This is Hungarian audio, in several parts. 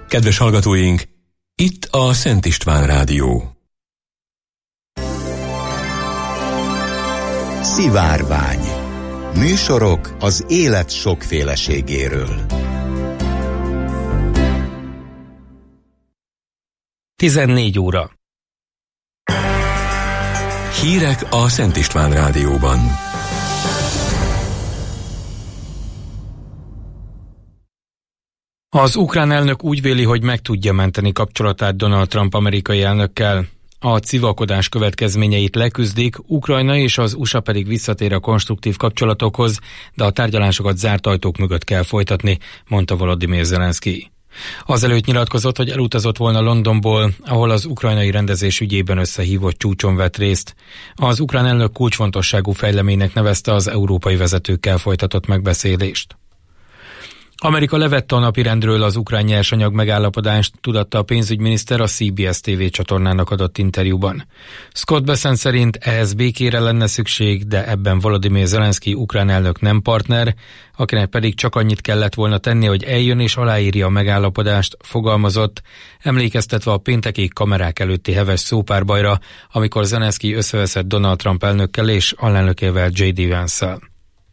Kedves hallgatóink, itt a Szent István Rádió. Szivárvány. Műsorok az élet sokféleségéről. 14 óra. Hírek a Szent István Rádióban. Az ukrán elnök úgy véli, hogy meg tudja menteni kapcsolatát Donald Trump amerikai elnökkel. A civakodás következményeit leküzdik, Ukrajna és az USA pedig visszatér a konstruktív kapcsolatokhoz, de a tárgyalásokat zárt ajtók mögött kell folytatni, mondta Volodymyr Zelenszky. Azelőtt nyilatkozott, hogy elutazott volna Londonból, ahol az ukrajnai rendezés ügyében összehívott csúcson vett részt. Az ukrán elnök kulcsfontosságú fejleménynek nevezte az európai vezetőkkel folytatott megbeszélést. Amerika levette a napirendről az ukrán nyersanyag megállapodást, tudatta a pénzügyminiszter a CBS TV csatornának adott interjúban. Scott Bessent szerint ehhez békére lenne szükség, de ebben Volodymyr Zelenszky ukrán elnök nem partner, akinek pedig csak annyit kellett volna tenni, hogy eljön és aláírja a megállapodást, fogalmazott, emlékeztetve a pénteki kamerák előtti heves szópárbajra, amikor Zelenszky összeveszett Donald Trump elnökkel és alelnökével J.D. Vance-szel.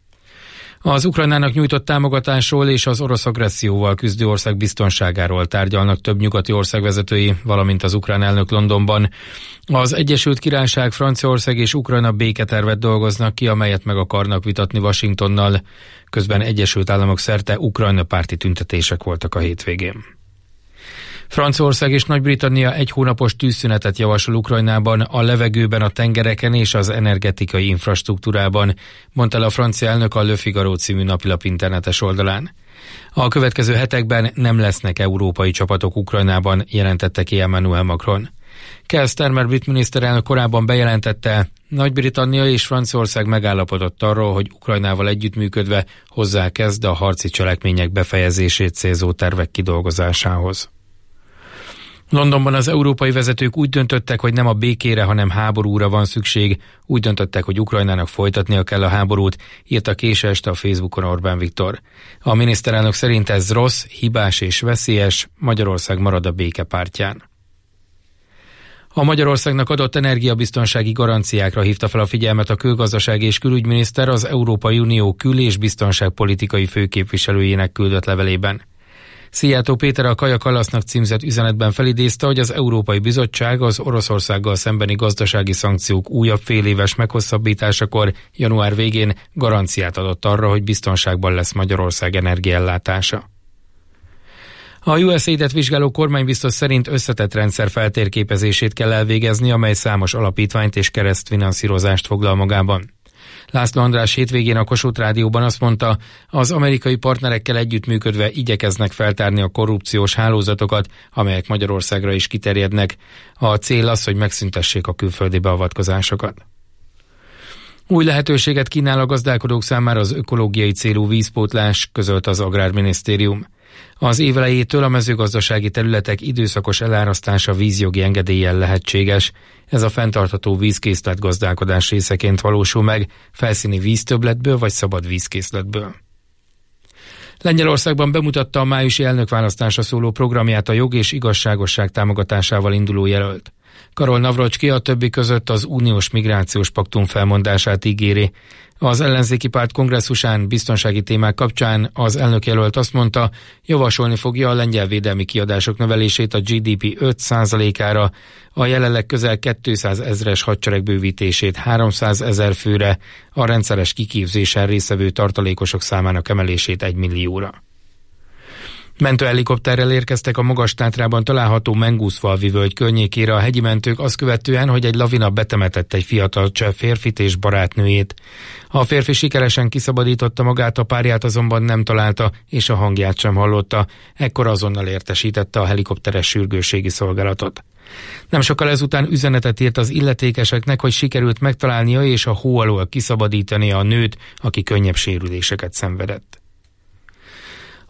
Az Ukrajnának nyújtott támogatásról és az orosz agresszióval küzdő ország biztonságáról tárgyalnak több nyugati ország vezetői, valamint az ukrán elnök Londonban. Az Egyesült Királyság, Franciaország és Ukrajna béketervet dolgoznak ki, amelyet meg akarnak vitatni Washingtonnal. Közben Egyesült Államok szerte Ukrajna párti tüntetések voltak a hétvégén. Franciaország és Nagy-Britannia egy hónapos tűzszünetet javasol Ukrajnában, a levegőben, a tengereken és az energetikai infrastruktúrában, mondta el a francia elnök a Le Figaro című napilap internetes oldalán. A következő hetekben nem lesznek európai csapatok Ukrajnában, jelentette ki Emmanuel Macron. Keir Starmer brit miniszterelnök korábban bejelentette, Nagy-Britannia és Franciaország megállapodott arról, hogy Ukrajnával együttműködve hozzákezd a harci cselekmények befejezését célzó tervek kidolgozásához. Londonban az európai vezetők úgy döntöttek, hogy nem a békére, hanem háborúra van szükség. Úgy döntöttek, hogy Ukrajnának folytatnia kell a háborút, írta késő este a Facebookon Orbán Viktor. A miniszterelnök szerint ez rossz, hibás és veszélyes, Magyarország marad a béke pártján. A Magyarországnak adott energiabiztonsági garanciákra hívta fel a figyelmet a külgazdasági és külügyminiszter az Európai Unió kül- és biztonságpolitikai főképviselőjének küldött levelében. Szijjártó Péter a Kaja Kallasznak címzett üzenetben felidézte, hogy az Európai Bizottság az Oroszországgal szembeni gazdasági szankciók újabb féléves meghosszabbításakor január végén garanciát adott arra, hogy biztonságban lesz Magyarország energiaellátása. A USAID-et vizsgáló kormánybiztos szerint összetett rendszer feltérképezését kell elvégezni, amely számos alapítványt és keresztfinanszírozást foglal magában. László András hétvégén a Kossuth Rádióban azt mondta, az amerikai partnerekkel együttműködve igyekeznek feltárni a korrupciós hálózatokat, amelyek Magyarországra is kiterjednek. A cél az, hogy megszüntessék a külföldi beavatkozásokat. Új lehetőséget kínál a gazdálkodók számára az ökológiai célú vízpótlás, közölt az Agrárminisztérium. Az év elejétől a mezőgazdasági területek időszakos elárasztása vízjogi engedéllyel lehetséges. Ez a fenntartható vízkészlet gazdálkodás részeként valósul meg, felszíni víztöbbletből vagy szabad vízkészletből. Lengyelországban bemutatta a májusi elnökválasztásra szóló programját a jog és igazságosság támogatásával induló jelölt. Karol Navrocski a többi között az uniós migrációs paktum felmondását ígéri. Az ellenzéki párt kongresszusán biztonsági témák kapcsán az elnökjelölt azt mondta, javasolni fogja a lengyel védelmi kiadások növelését a GDP 5%-ára, a jelenleg közel 200 000-es hadsereg bővítését 300 000 főre, a rendszeres kiképzésen résztvevő tartalékosok számának emelését 1 millióra. Mentőhelikopterrel érkeztek a Magas-Tátrában található Menguszfalvi völgy környékére a hegyi mentők azt követően, hogy egy lavina betemetett egy fiatal cseh férfit és barátnőjét. A férfi sikeresen kiszabadította magát, a párját azonban nem találta, és a hangját sem hallotta. Ekkor azonnal értesítette a helikopteres sürgősségi szolgálatot. Nem sokkal ezután üzenetet írt az illetékeseknek, hogy sikerült megtalálnia és a hó alól kiszabadítani a nőt, aki könnyebb sérüléseket szenvedett.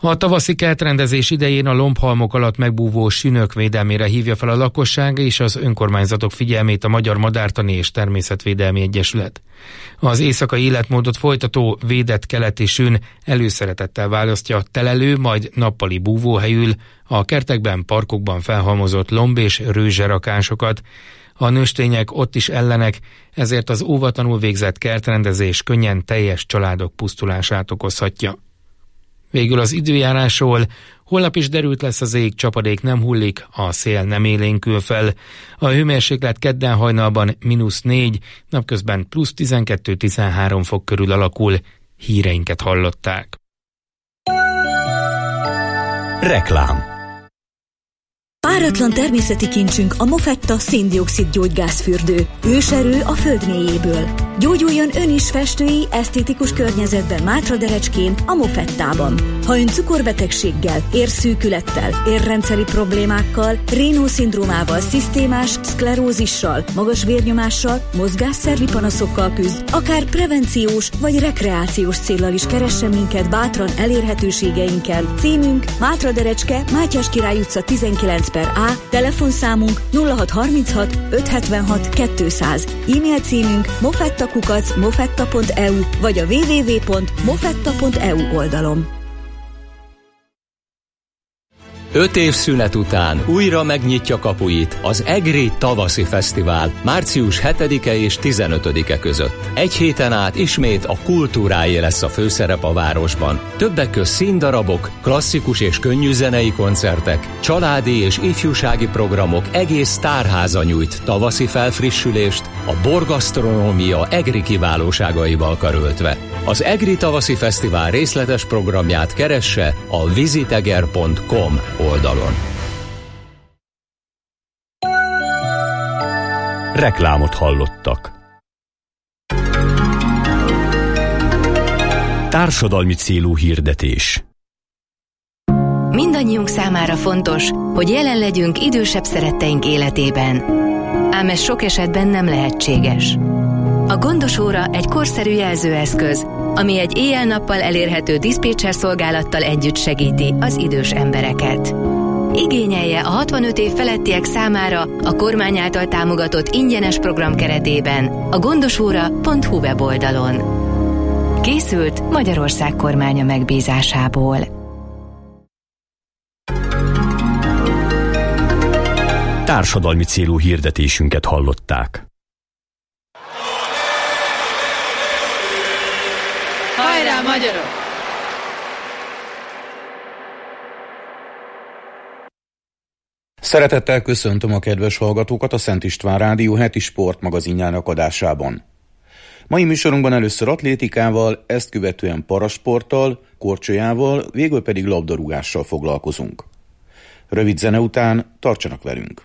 A tavaszi kertrendezés idején a lombhalmok alatt megbúvó sünök védelmére hívja fel a lakosság és az önkormányzatok figyelmét a Magyar Madártani és Természetvédelmi Egyesület. Az éjszakai életmódot folytató védett keleti sün előszeretettel választja telelő, majd nappali búvóhelyül a kertekben, parkokban felhalmozott lomb- és rőzserakásokat. A nőstények ott is ellenek, ezért az óvatlanul végzett kertrendezés könnyen teljes családok pusztulását okozhatja. Végül az időjárásról: holnap is derült lesz az ég, csapadék nem hullik, a szél nem élénkül fel. A hőmérséklet kedden hajnalban -4, napközben +12-13 fok körül alakul. Híreinket hallották. Reklám. Páratlan természeti kincsünk a Mofetta szén-dioxid gyógygázfürdő. Őserő a föld mélyéből. Gyógyuljon ön is festői, esztétikus környezetben Mátraderecskén, a Mofettában. Ha ön cukorbetegséggel, érszűkülettel, érrendszeri problémákkal, Raynaud-szindrómával, szisztémás szklerózissal, magas vérnyomással, mozgásszervi panaszokkal küzd, akár prevenciós vagy rekreációs céllal is keressen minket bátran elérhetőségeinkkel. Címünk: Mátraderecske, Mátyás Király utca 19/A, telefonszámunk 0636 576 200, e-mail címünk mofetta@mofetta.eu vagy a www.mofetta.eu oldalon. 5 év szünet után újra megnyitja kapuit az EGRI Tavaszi Fesztivál március 7-e és 15-e között. Egy héten át ismét a kultúráé lesz a főszerep a városban. Többek közt színdarabok, klasszikus és könnyű zenei koncertek, családi és ifjúsági programok, egész tárháza nyújt tavaszi felfrissülést, a borgasztronómia EGRI kiválóságaival karöltve. Az EGRI Tavaszi Fesztivál részletes programját keresse a visiteger.com oldalon. Reklámot hallottak. Társadalmi célú hirdetés. Mindannyiunk számára fontos, hogy jelen legyünk idősebb szeretteink életében. Ám ez sok esetben nem lehetséges. A Gondos óra egy korszerű jelzőeszköz, ami egy éjjel-nappal elérhető diszpécser szolgálattal együtt segíti az idős embereket. Igényelje a 65 év felettiek számára a kormány által támogatott ingyenes program keretében a gondosóra.hu weboldalon. Készült Magyarország kormánya megbízásából. Társadalmi célú hirdetésünket hallották. Hajrá, magyarok! Szeretettel köszöntöm a kedves hallgatókat a Szent István Rádió heti sportmagazinjának adásában. Mai műsorunkban először atlétikával, ezt követően parasporttal, korcsolyával, végül pedig labdarúgással foglalkozunk. Rövid zene után tartsanak velünk!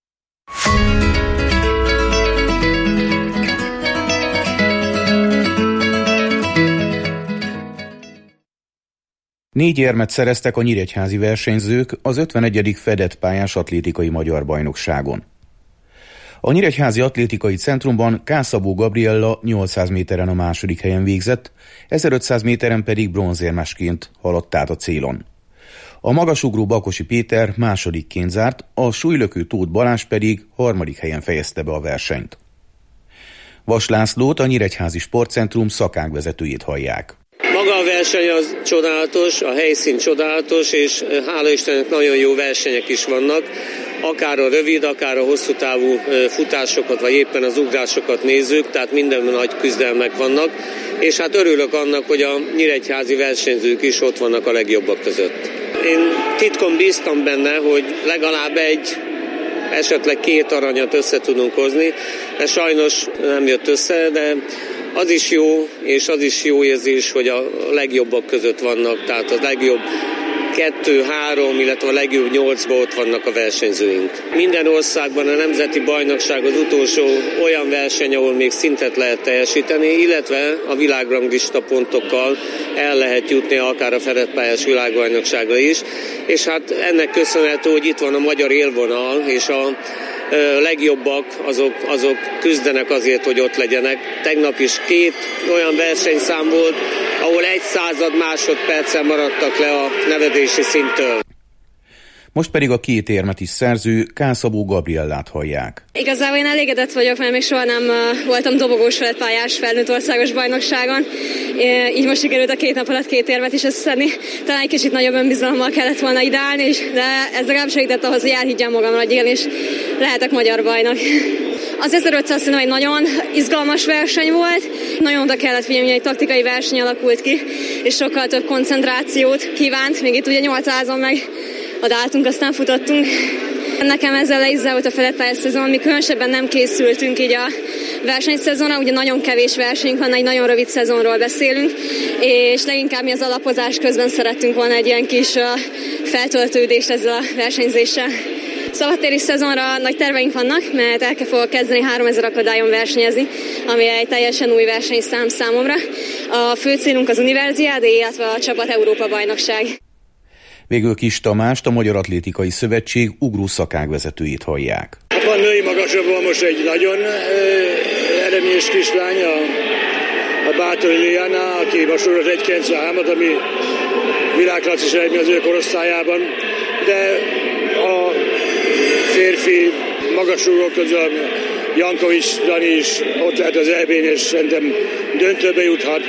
Négy érmet szereztek a nyíregyházi versenyzők az 51. fedett pályás atlétikai magyar bajnokságon. A Nyíregyházi Atlétikai Centrumban K. Szabó Gabriella 800 méteren a második helyen végzett, 1500 méteren pedig bronzérmesként haladt át a célon. A magasugró Bakosi Péter másodikként zárt, a súlylökő Tóth Balázs pedig harmadik helyen fejezte be a versenyt. Vas Lászlót, a Nyíregyházi Sportcentrum szakágvezetőjét hallják. Maga a verseny az csodálatos, a helyszín csodálatos, és hála Istennek nagyon jó versenyek is vannak. Akár a rövid, akár a hosszú távú futásokat, vagy éppen az ugrásokat nézzük, tehát minden nagy küzdelmek vannak. És hát örülök annak, hogy a nyíregyházi versenyzők is ott vannak a legjobbak között. Én titkon bíztam benne, hogy legalább esetleg 2 aranyat össze tudunk hozni. Ez sajnos nem jött össze, de az is jó, és az is jó érzés, hogy a legjobbak között vannak, tehát a legjobb 2-3, illetve a legjobb 8-ban ott vannak a versenyzőink. Minden országban a nemzeti bajnokság az utolsó olyan verseny, ahol még szintet lehet teljesíteni, illetve a világranglista pontokkal el lehet jutni akár a fedett pályás világbajnokságra is, és hát ennek köszönhető, hogy itt van a magyar élvonal, és a legjobbak azok küzdenek azért, hogy ott legyenek. Tegnap is 2 olyan versenyszám volt, ahol 1/100 másodperccel maradtak le a nevetési szinttől. Most pedig a két érmet is szerző Kászabó Gabriellát hallják. Igazából én elégedett vagyok, mert még soha nem voltam dobogós feletpályás felnőtt országos bajnokságon. Így most sikerült a 2 nap alatt 2 érmet is összeszedni. Talán egy kicsit nagyobb önbizalommal kellett volna ideálni is, de ez legalább segített ahhoz, hogy elhiggyem magamra, hogy igenis lehetek magyar bajnok. Az 1500 szerintem egy nagyon izgalmas verseny volt. Nagyon oda kellett figyelni, hogy egy taktikai verseny alakult ki, és sokkal több koncentrációt kívánt. Még itt ugye 800-on meg odaálltunk, aztán futottunk. Nekem ezzel le is zárult a fedettpályás szezon, mi különösebben nem készültünk így a versenyszezonra, ugye nagyon kevés versenyünk van, egy nagyon rövid szezonról beszélünk, és leginkább mi az alapozás közben szerettünk volna egy ilyen kis feltöltődést ezzel a versenyzéssel. Szabadtéri szezonra nagy terveink vannak, mert fogok kezdeni 3000 akadályon versenyezni, ami egy teljesen új versenyszám számomra. A fő célunk az Universiade, illetve a csapat Európa-bajnokság. Végül Kis Tamást, a Magyar Atlétikai Szövetség ugró szakágvezetőjét hallják. Van női magasabban most egy nagyon eredményes kislány, a Bátori Liana, aki vasúrolt 1.93-at, ami világklasszis eredmény az ő korosztályában, de a férfi magasugrók közül a Jankovics Dani is ott lehet az EB-n, és szerintem döntőbe juthat.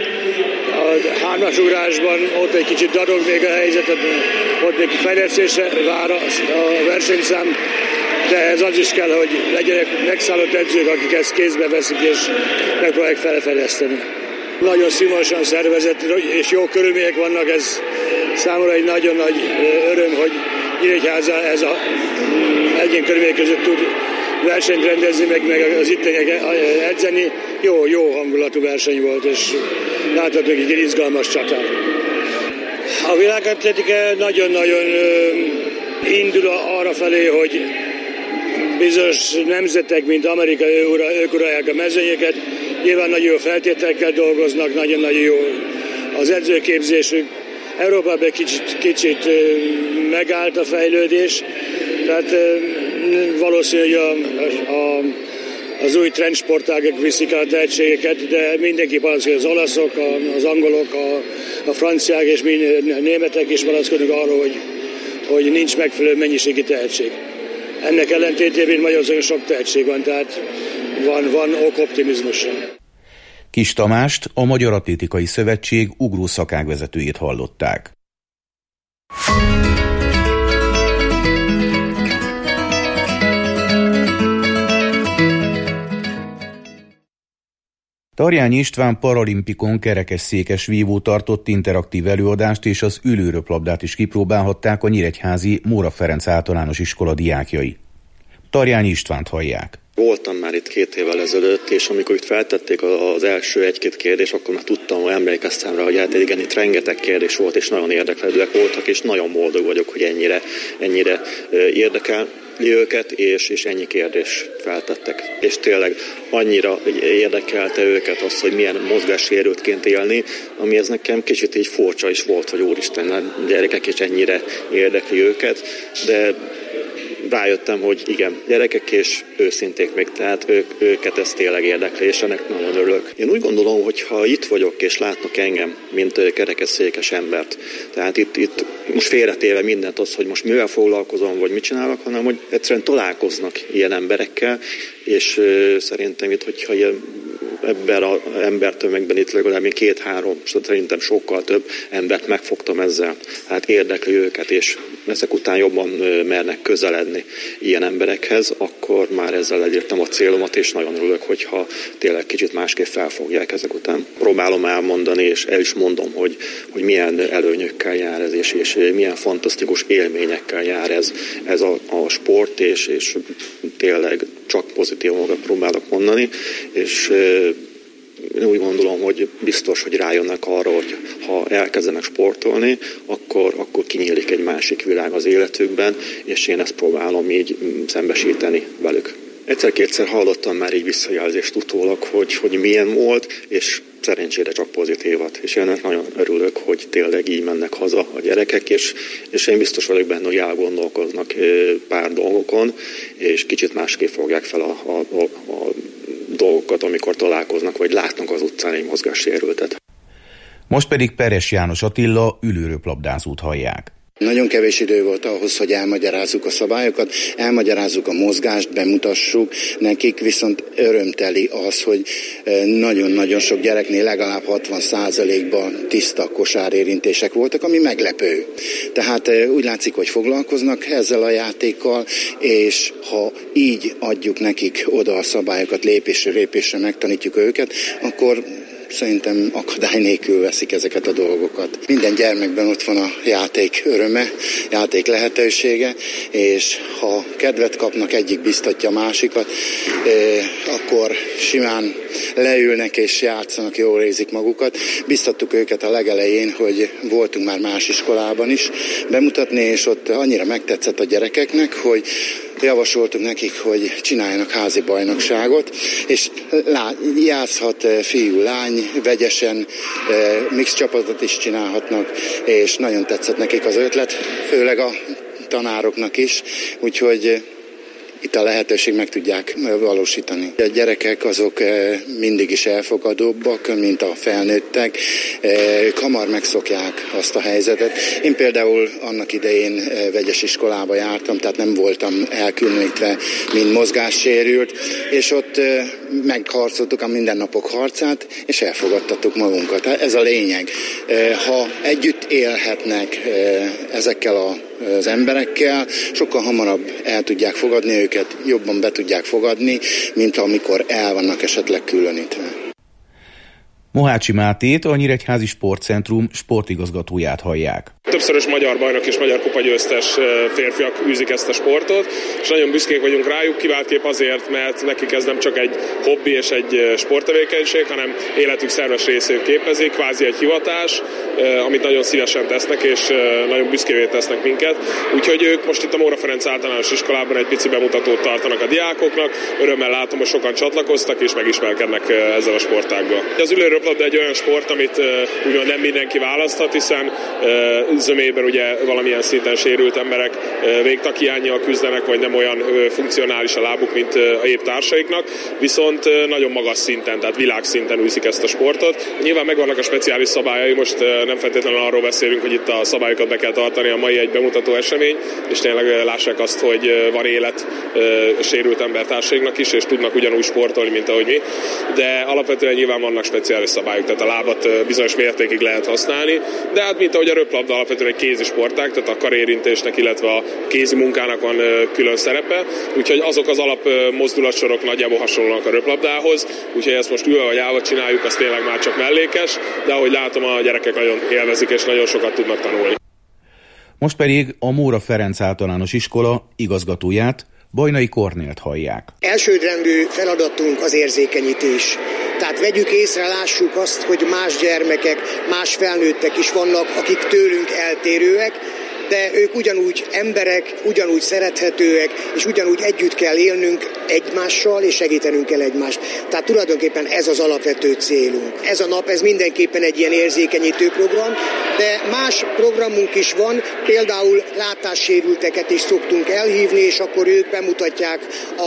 A hármasugrásban ott egy kicsit dadog még a helyzet, ott még fejlesztésre vár a versenyszám, de ez az is kell, hogy legyenek megszállott edzők, akik ezt kézbe veszik és megpróbálják felfejleszteni. Nagyon színvonalasan szervezett és jó körülmények vannak, ez számomra egy nagyon nagy öröm, hogy Nyíregyháza ez a egyén körülmények között tud versenyt rendezni, meg az itteniek edzeni. Jó hangulatú verseny volt, és láthatunk egy izgalmas csatát. A világatletika nagyon-nagyon indul arra felé, hogy bizonyos nemzetek, mint Amerika, ők uralják a mezőnyöket. Nyilván nagyon jó feltételekkel dolgoznak, nagyon-nagyon jó az edzőképzésük. Európában egy kicsit megállt a fejlődés, tehát valószínű, hogy az új trendsportágak viszik el a tehetségeket, de mindenki panaszkodik, az olaszok, az angolok, a franciák és mi németek is panaszkodnak arról, hogy nincs megfelelő mennyiségi tehetség. Ennek ellentétében Magyarországon sok tehetség van, tehát van ok optimizmusra. Kis Tamást, a Magyar Atlétikai Szövetség ugró szakágvezetőjét hallották. Tarjányi István paralimpikon kerekesszékes vívó tartott interaktív előadást, és az ülőröplabdát is kipróbálhatták a nyíregyházi Móra Ferenc általános iskola diákjai. Tarjányi Istvánt hallják. Voltam már itt 2 évvel ezelőtt, és amikor itt feltették az első 1-2 kérdést, akkor már tudtam, hogy emlékeztem rá, hogy hát igen, itt rengeteg kérdés volt, és nagyon érdeklődőek voltak, és nagyon boldog vagyok, hogy ennyire érdekeli őket, és ennyi kérdést feltettek. És tényleg annyira érdekelte őket az, hogy milyen mozgássérültként élni, ami ez nekem kicsit így furcsa is volt, hogy úristen, a gyerekek is ennyire érdekli őket, de rájöttem, hogy igen, gyerekek és őszinték még, tehát őket ez tényleg érdekli, és ennek nagyon örülök. Én úgy gondolom, hogy ha itt vagyok és látnak engem, mint kerekesszékes embert, tehát itt most félretéve mindent az, hogy most mivel foglalkozom, vagy mit csinálok, hanem hogy egyszerűen találkoznak ilyen emberekkel, és szerintem itt, hogyha ilyen ebben az embertömegben itt legalább 2-3, szerintem sokkal több embert megfogtam ezzel. Hát érdekli őket, és ezek után jobban mernek közeledni ilyen emberekhez, akkor már ezzel elértem a célomat, és nagyon örülök, hogyha tényleg kicsit másképp felfogják ezek után. Próbálom elmondani, és el is mondom, hogy milyen előnyökkel jár ez, és milyen fantasztikus élményekkel jár ez a sport, és tényleg csak pozitívokat próbálok mondani, és én úgy gondolom, hogy biztos, hogy rájönnek arra, hogy ha elkezdenek sportolni, akkor kinyílik egy másik világ az életükben, és én ezt próbálom így szembesíteni velük. Egyszer-kétszer hallottam már így visszajelzést utólag, hogy milyen volt, és szerencsére csak pozitívat. És én nagyon örülök, hogy tényleg így mennek haza a gyerekek, és én biztos vagyok benne, hogy elgondolkoznak pár dolgokon, és kicsit másképp fogják fel a dolgokat, amikor találkoznak, vagy látnak az utcán egy mozgássérültet. Most pedig Peres János Attila ülőröplabdázót hallják. Nagyon kevés idő volt ahhoz, hogy elmagyarázzuk a szabályokat, elmagyarázzuk a mozgást, bemutassuk nekik, viszont örömteli az, hogy nagyon-nagyon sok gyereknél legalább 60%-ban tiszta kosárérintések voltak, ami meglepő. Tehát úgy látszik, hogy foglalkoznak ezzel a játékkal, és ha így adjuk nekik oda a szabályokat, lépésről lépésre megtanítjuk őket, akkor szerintem akadály nélkül veszik ezeket a dolgokat. Minden gyermekben ott van a játék öröme, játék lehetősége, és ha kedvet kapnak, egyik biztatja a másikat, akkor simán leülnek és játszanak, jól érzik magukat. Biztattuk őket a legelején, hogy voltunk már más iskolában is bemutatni, és ott annyira megtetszett a gyerekeknek, hogy javasoltuk nekik, hogy csináljanak házi bajnokságot, és játszhat fiú-lány, vegyesen, mix csapatot is csinálhatnak, és nagyon tetszett nekik az ötlet, főleg a tanároknak is, úgyhogy itt a lehetőség meg tudják valósítani. A gyerekek azok mindig is elfogadóbbak, mint a felnőttek. Ők hamar megszokják azt a helyzetet. Én például annak idején vegyes iskolába jártam, tehát nem voltam elkülönítve, mint mozgássérült, és ott megharcoltuk a mindennapok harcát, és elfogadtattuk magunkat. Ez a lényeg. Ha együtt élhetnek ezekkel az emberekkel, sokkal hamarabb el tudják fogadni őket, jobban be tudják fogadni, mint amikor el vannak esetleg különítve. Mohácsi Mátét, a Nyíregyházi Sportcentrum sportigazgatóját hallják. Többszörös magyar bajnok és magyar kupagyőztes férfiak űzik ezt a sportot, és nagyon büszkék vagyunk rájuk, kiváltképp azért, mert nekik ez nem csak egy hobbi és egy sporttevékenység, hanem életük szerves részét képezi, kvázi egy hivatás, amit nagyon szívesen tesznek, és nagyon büszkévé tesznek minket. Úgyhogy ők most itt a Móra Ferenc általános iskolában egy pici bemutatót tartanak a diákoknak. Örömmel látom, hogy sokan csatlakoztak és megismerkednek ezzel a sportággal. Az ülőröplabda egy olyan sport, amit úgymond nem mindenki választhat, hiszen zömében ugye valamilyen szinten sérült emberek végtaghiánnyal küzdenek, vagy nem olyan funkcionális a lábuk, mint a épp társaiknak, viszont nagyon magas szinten, tehát világszinten űzik ezt a sportot. Nyilván megvannak a speciális szabályai, most nem feltétlenül arról beszélünk, hogy itt a szabályokat be kell tartani, a mai egy bemutató esemény, és tényleg lássák azt, hogy van élet sérült embertársaiknak is, és tudnak ugyanúgy sportolni, mint ahogy mi, de alapvetően nyilván vannak speciális szabályok, tehát a lábat bizonyos mértékig lehet használni, de hát mint ahogy a röplabda alapvetően egy kézi sportág, tehát a karérintésnek, illetve a kézi munkának van külön szerepe, úgyhogy azok az alap mozdulatsorok nagyjából hasonlóak a röplabdához, úgyhogy ezt most ülve vagy állva csináljuk, az tényleg már csak mellékes, de ahogy látom, a gyerekek nagyon élvezik és nagyon sokat tudnak tanulni. Most pedig a Móra Ferenc általános iskola igazgatóját, Bajnai Kornélt hallják. Elsődrendű feladatunk az érzékenyítés. Tehát vegyük észre, lássuk azt, hogy más gyermekek, más felnőttek is vannak, akik tőlünk eltérőek, de ők ugyanúgy emberek, ugyanúgy szerethetőek, és ugyanúgy együtt kell élnünk egymással, és segítenünk kell egymást. Tehát tulajdonképpen ez az alapvető célunk. Ez a nap, ez mindenképpen egy ilyen érzékenyítő program, de más programunk is van, például látássérülteket is szoktunk elhívni, és akkor ők bemutatják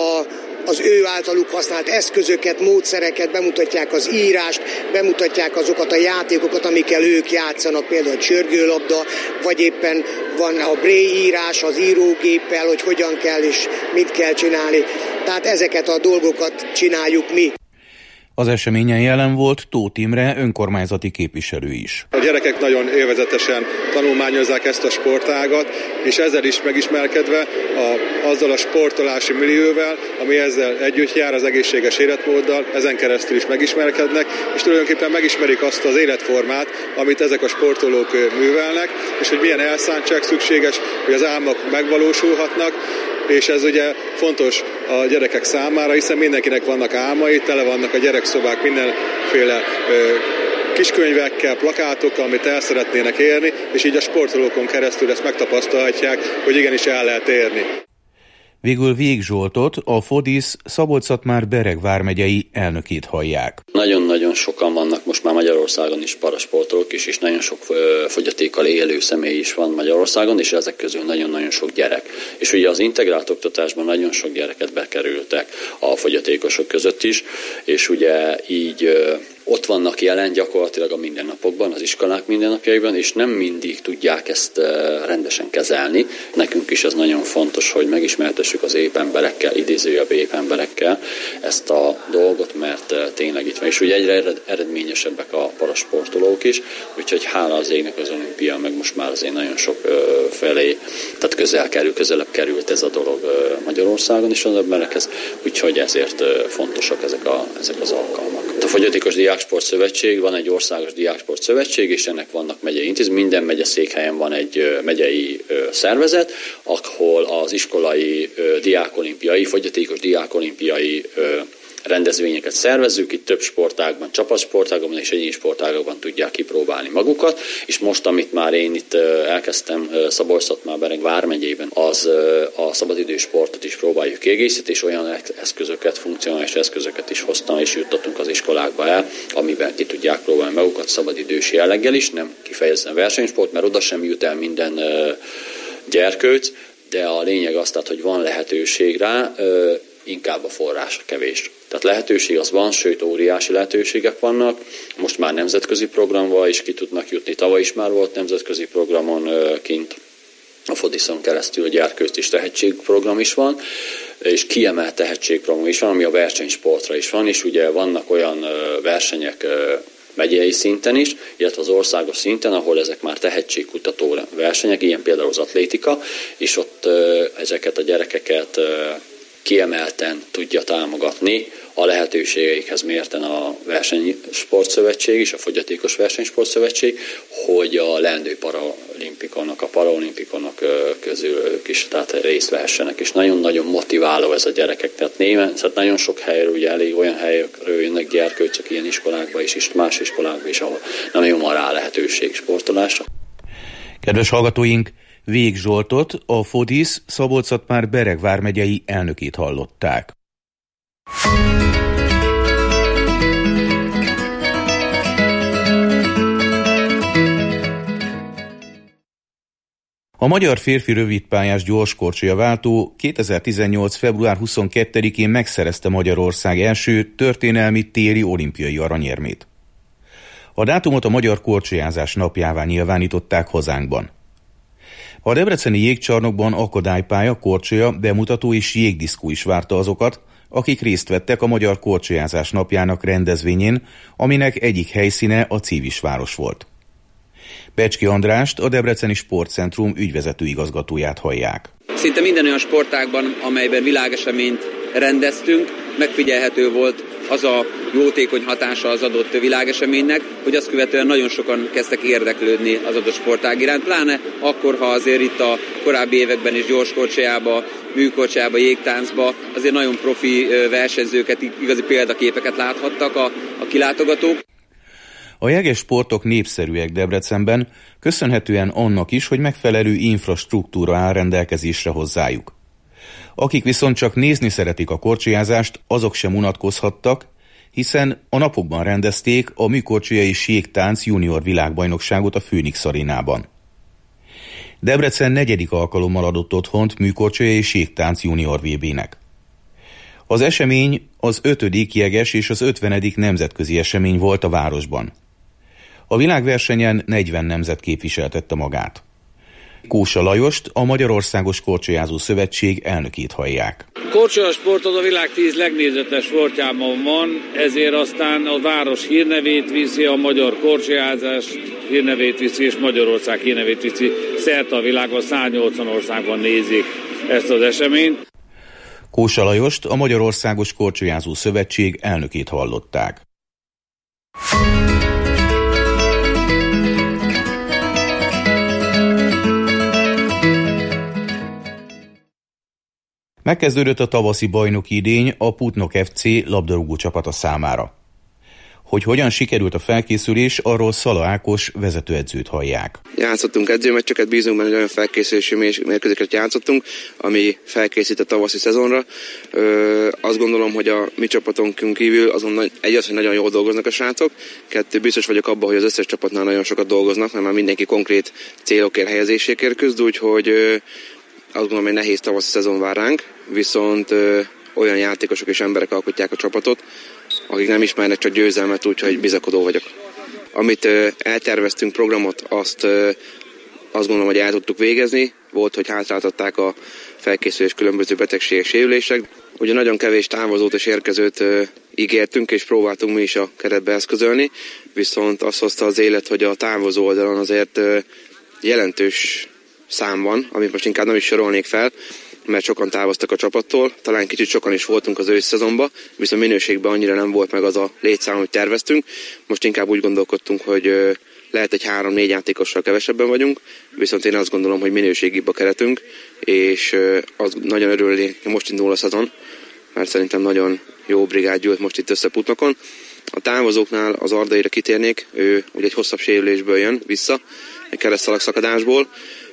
az ő általuk használt eszközöket, módszereket, bemutatják az írást, bemutatják azokat a játékokat, amikkel ők játszanak, például a csörgőlabda, vagy éppen van a braille írás az írógéppel, hogy hogyan kell és mit kell csinálni. Tehát ezeket a dolgokat csináljuk mi. Az eseményen jelen volt Tóth Imre önkormányzati képviselő is. A gyerekek nagyon élvezetesen tanulmányozzák ezt a sportágat, és ezzel is megismerkedve azzal a sportolási millióvel, ami ezzel együtt jár, az egészséges életmóddal, ezen keresztül is megismerkednek, és tulajdonképpen megismerik azt az életformát, amit ezek a sportolók művelnek, és hogy milyen elszántság szükséges, hogy az álmok megvalósulhatnak, és ez ugye fontos a gyerekek számára, hiszen mindenkinek vannak álmai, tele vannak a gyerekszobák mindenféle kiskönyvekkel, plakátokkal, amit el szeretnének érni, és így a sportolókon keresztül ezt megtapasztalhatják, hogy igenis el lehet érni. Végül Vég Zsoltot, a FODISZ Szabolcs-Szatmár Bereg vármegyei elnökét hallják. Nagyon-nagyon sokan vannak most már Magyarországon is parasportolók is, és nagyon sok fogyatékkal élő személy is van Magyarországon, és ezek közül nagyon-nagyon sok gyerek. És ugye az integrált oktatásban nagyon sok gyereket bekerültek a fogyatékosok között is, és ugye így ott vannak jelen gyakorlatilag a mindennapokban, az iskolák mindennapjaiban, és nem mindig tudják ezt rendesen kezelni. Nekünk is ez nagyon fontos, hogy megismertessük az épp emberekkel, idézőjebb épp emberekkel ezt a dolgot, mert tényleg itt van. És ugye egyre eredményesebbek a parasportolók is, úgyhogy hála az égnek az olimpia, meg most már azért nagyon sok felé, tehát közelebb került ez a dolog Magyarországon is az emberekhez, úgyhogy ezért fontosak ezek az alkalmak. A Fogyatékos Diáksport Szövetség, van egy országos diáksport szövetség, és ennek vannak megyei intézmények. Minden megye székhelyen van egy megyei szervezet, ahol az iskolai diákolimpiai, fogyatékos diákolimpiai rendezvényeket szervezzük, itt több sportágban, csapatsportágban és egyéni sportágokban tudják kipróbálni magukat, és most, amit már én itt elkezdtem Szabolcs-Szatmár-Bereg vármegyében, az a szabadidős sportot is próbáljuk kiegészíteni, és olyan eszközöket, funkcionális eszközöket is hoztam, és juttatunk az iskolákba el, amiben ki tudják próbálni magukat szabadidős jelleggel is, nem kifejezetten versenysport, mert oda sem jut el minden gyerkőc, de a lényeg az, tehát, hogy van lehetőség rá, inkább a forrás kevés. Tehát lehetőség az van, sőt óriási lehetőségek vannak. Most már nemzetközi programban is ki tudnak jutni. Tavaly is már volt nemzetközi programon kint. A Fodiszon keresztül a gyerkőc és tehetségprogram is van, és kiemelt tehetségprogram is van, ami a versenysportra is van, és ugye vannak olyan versenyek megyei szinten is, illetve az országos szinten, ahol ezek már tehetségkutató versenyek, ilyen például az atlétika, és ott ezeket a gyerekeket kiemelten tudja támogatni a lehetőségeikhez mérten a versenysportszövetség és a Fogyatékos Versenysportszövetség, hogy a leendő paraolimpikonok közül ők is tehát részt vehessenek, és nagyon-nagyon motiváló ez a gyerekek. Tehát nagyon sok helyről, ugye elég olyan helyekről jönnek gyerkőcök ilyen iskolákba is, más iskolákba is, ahol nem nagyon van rá lehetőség sportolásra. Kedves hallgatóink, Vég Zsoltot, a Fodisz Szabolcs-Szatmár-Bereg vármegyei elnökét hallották. A magyar férfi rövidpályás gyorskorcsolyaváltó 2018. február 22-én megszerezte Magyarország első történelmi téri olimpiai aranyérmét. A dátumot a magyar korcsolyázás napjává nyilvánították hazánkban. A debreceni jégcsarnokban akadálypálya, korcsolya, bemutató és jégdiszkó is várta azokat, akik részt vettek a magyar korcsolyázás napjának rendezvényén, aminek egyik helyszíne a Civisváros volt. Becski Andrást, a Debreceni Sportcentrum ügyvezető igazgatóját hallják. Szinte minden olyan sportágban, amelyben világeseményt rendeztünk, megfigyelhető volt az a jótékony hatása az adott világeseménynek, hogy azt követően nagyon sokan kezdtek érdeklődni az adott sportág iránt, pláne akkor, ha azért itt a korábbi években is gyorskorcsolyába, műkorcsolyába, jégtáncba azért nagyon profi versenyzőket, igazi példaképeket láthattak a kilátogatók. A jeges sportok népszerűek Debrecenben, köszönhetően annak is, hogy megfelelő infrastruktúra áll rendelkezésre hozzájuk. Akik viszont csak nézni szeretik a korcsolyázást, azok sem unatkozhattak, hiszen a napokban rendezték a műkorcsolya és jégtánc junior világbajnokságot a Phoenix Arénában. Debrecen 4. alkalommal adott otthont műkorcsolya és jégtánc junior VB-nek. Az esemény az 5. jeges és az 50. nemzetközi esemény volt a városban. A világversenyen 40 nemzet képviseltette magát. Kósa Lajost, a Magyarországos Korcsolyázó Szövetség elnökét hallják. Korcsolyasport az a világ 10 legnézetes sportjában van, ezért aztán a város hírnevét viszi, a magyar korcsolyázás hírnevét viszi, és Magyarország hírnevét viszi. Szerte a világban 180 országban nézik ezt az eseményt. Kósa Lajost, a Magyarországos Korcsolyázó Szövetség elnökét hallották. Megkezdődött a tavaszi bajnoki idény a Putnok FC labdarúgó csapata számára. Hogy hogyan sikerült a felkészülés, arról Szala Ákos vezetőedzőt hallják. Játszottunk edzőmeccseket, bízunk benne, hogy olyan felkészülési mérkőzéseket játszottunk, ami felkészít a tavaszi szezonra. Azt gondolom, hogy a mi csapatunk kívül azon egy hogy nagyon jól dolgoznak a srácok, 2 biztos vagyok abban, hogy az összes csapatnál nagyon sokat dolgoznak, mert már mindenki konkrét célokért, helyezésekért küzd, úgyhogy azt gondolom, hogy nehéz tavaszi szezon vár ránk, viszont olyan játékosok és emberek alkotják a csapatot, akik nem ismernek csak győzelmet, úgyhogy bizakodó vagyok. Amit elterveztünk programot, azt gondolom, hogy el tudtuk végezni. Volt, hogy hátráltatták a felkészülés különböző betegségek, sérülések. Ugye nagyon kevés távozót és érkezőt ígértünk, és próbáltunk mi is a keretbe eszközölni, viszont azt hozta az élet, hogy a távozó oldalon azért jelentős szám van, amit most inkább nem is sorolnék fel, mert sokan távoztak a csapattól, talán kicsit sokan is voltunk az ősszezonban, viszont minőségben annyira nem volt meg az a létszám, amit terveztünk. Most inkább úgy gondolkodtunk, hogy lehet egy 3-4 játékossal kevesebben vagyunk, viszont én azt gondolom, hogy minőségibb a keretünk, és az nagyon örülnék, hogy most indul a szezon, mert szerintem nagyon jó brigád gyűlt most itt össze Putnokon. A távozóknál az Ardaira kitérnék, ő ugye egy hosszabb sérülésből jön vissza, egy keresztszalagszakadásból,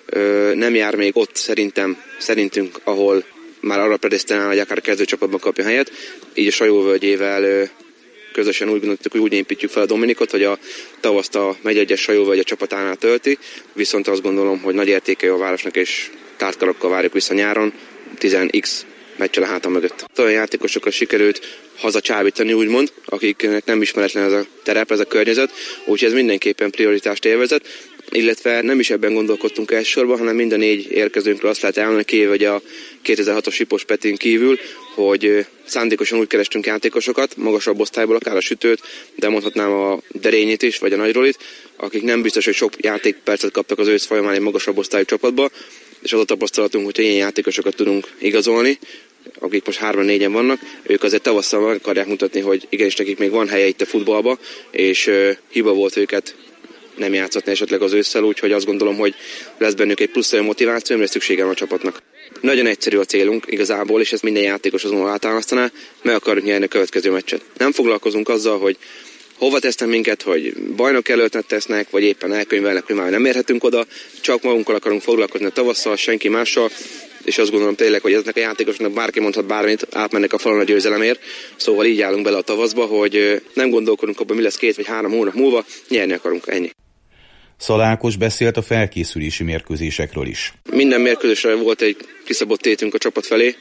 nem jár még ott szerintünk, ahol már arra predesztinál, hogy akár a kezdőcsapatban kapja helyet, így a Sajóvölgyével közösen úgy gondoltuk, hogy úgy építjük fel a Dominikot, hogy a tavaszt a Megyegyes Sajóvölgy a csapatánál tölti, viszont azt gondolom, hogy nagy értéke a városnak, és tártkarakkal várjuk vissza nyáron, 10x meccsel a háta mögött. Olyan játékosokkal sikerült hazacsábítani, úgymond, akiknek nem ismeretlen ez a terep, ez a környezet, úgyhogy ez mindenképpen prioritást élvezett, illetve nem is ebben gondolkodtunk elsősorban, hanem mind a 4 érkezőnkről azt lehet elmondani, kivéve, hogy a 2006-os Sipos Petin kívül, hogy szándékosan úgy kerestünk játékosokat, magasabb osztályból, akár a Sütőt, de mondhatnám a Derényit is, vagy a Nagyrolit, akik nem biztos, hogy sok játékpercet kaptak az ősz folyamán egy magasabb osztályú csapatba, és az a tapasztalatunk, hogyha ilyen játékosokat tudunk igazolni, akik most 3-4-en vannak, ők azért tavasszal meg akarják mutatni, hogy igenis nekik még van helye itt a futballba, és hiba volt őket nem játszatni esetleg az ősszel, úgyhogy azt gondolom, hogy lesz bennük egy plusz olyan motiváció, amire szüksége van a csapatnak. Nagyon egyszerű a célunk igazából, és ezt minden játékos azonnal átámasztaná, meg akarjuk nyerni a következő meccset. Nem foglalkozunk azzal, hogy hova tesznek minket, hogy bajnok előtt tesznek, vagy éppen elkönyvelnek, hogy már nem érhetünk oda, csak magunkkal akarunk foglalkozni a tavasszal, senki mással, és azt gondolom tényleg, hogy eznek a játékosnak bárki mondhat bármit, átmennek a falon a győzelemért, szóval így állunk bele a tavaszba, hogy nem gondolkodunk abban, mi lesz 2 vagy 3 hónap múlva, nyerni akarunk, ennyi. Szala Ákos beszélt a felkészülési mérkőzésekről is. Minden mérkőzésre volt egy kiszabott tétünk a csapat felé,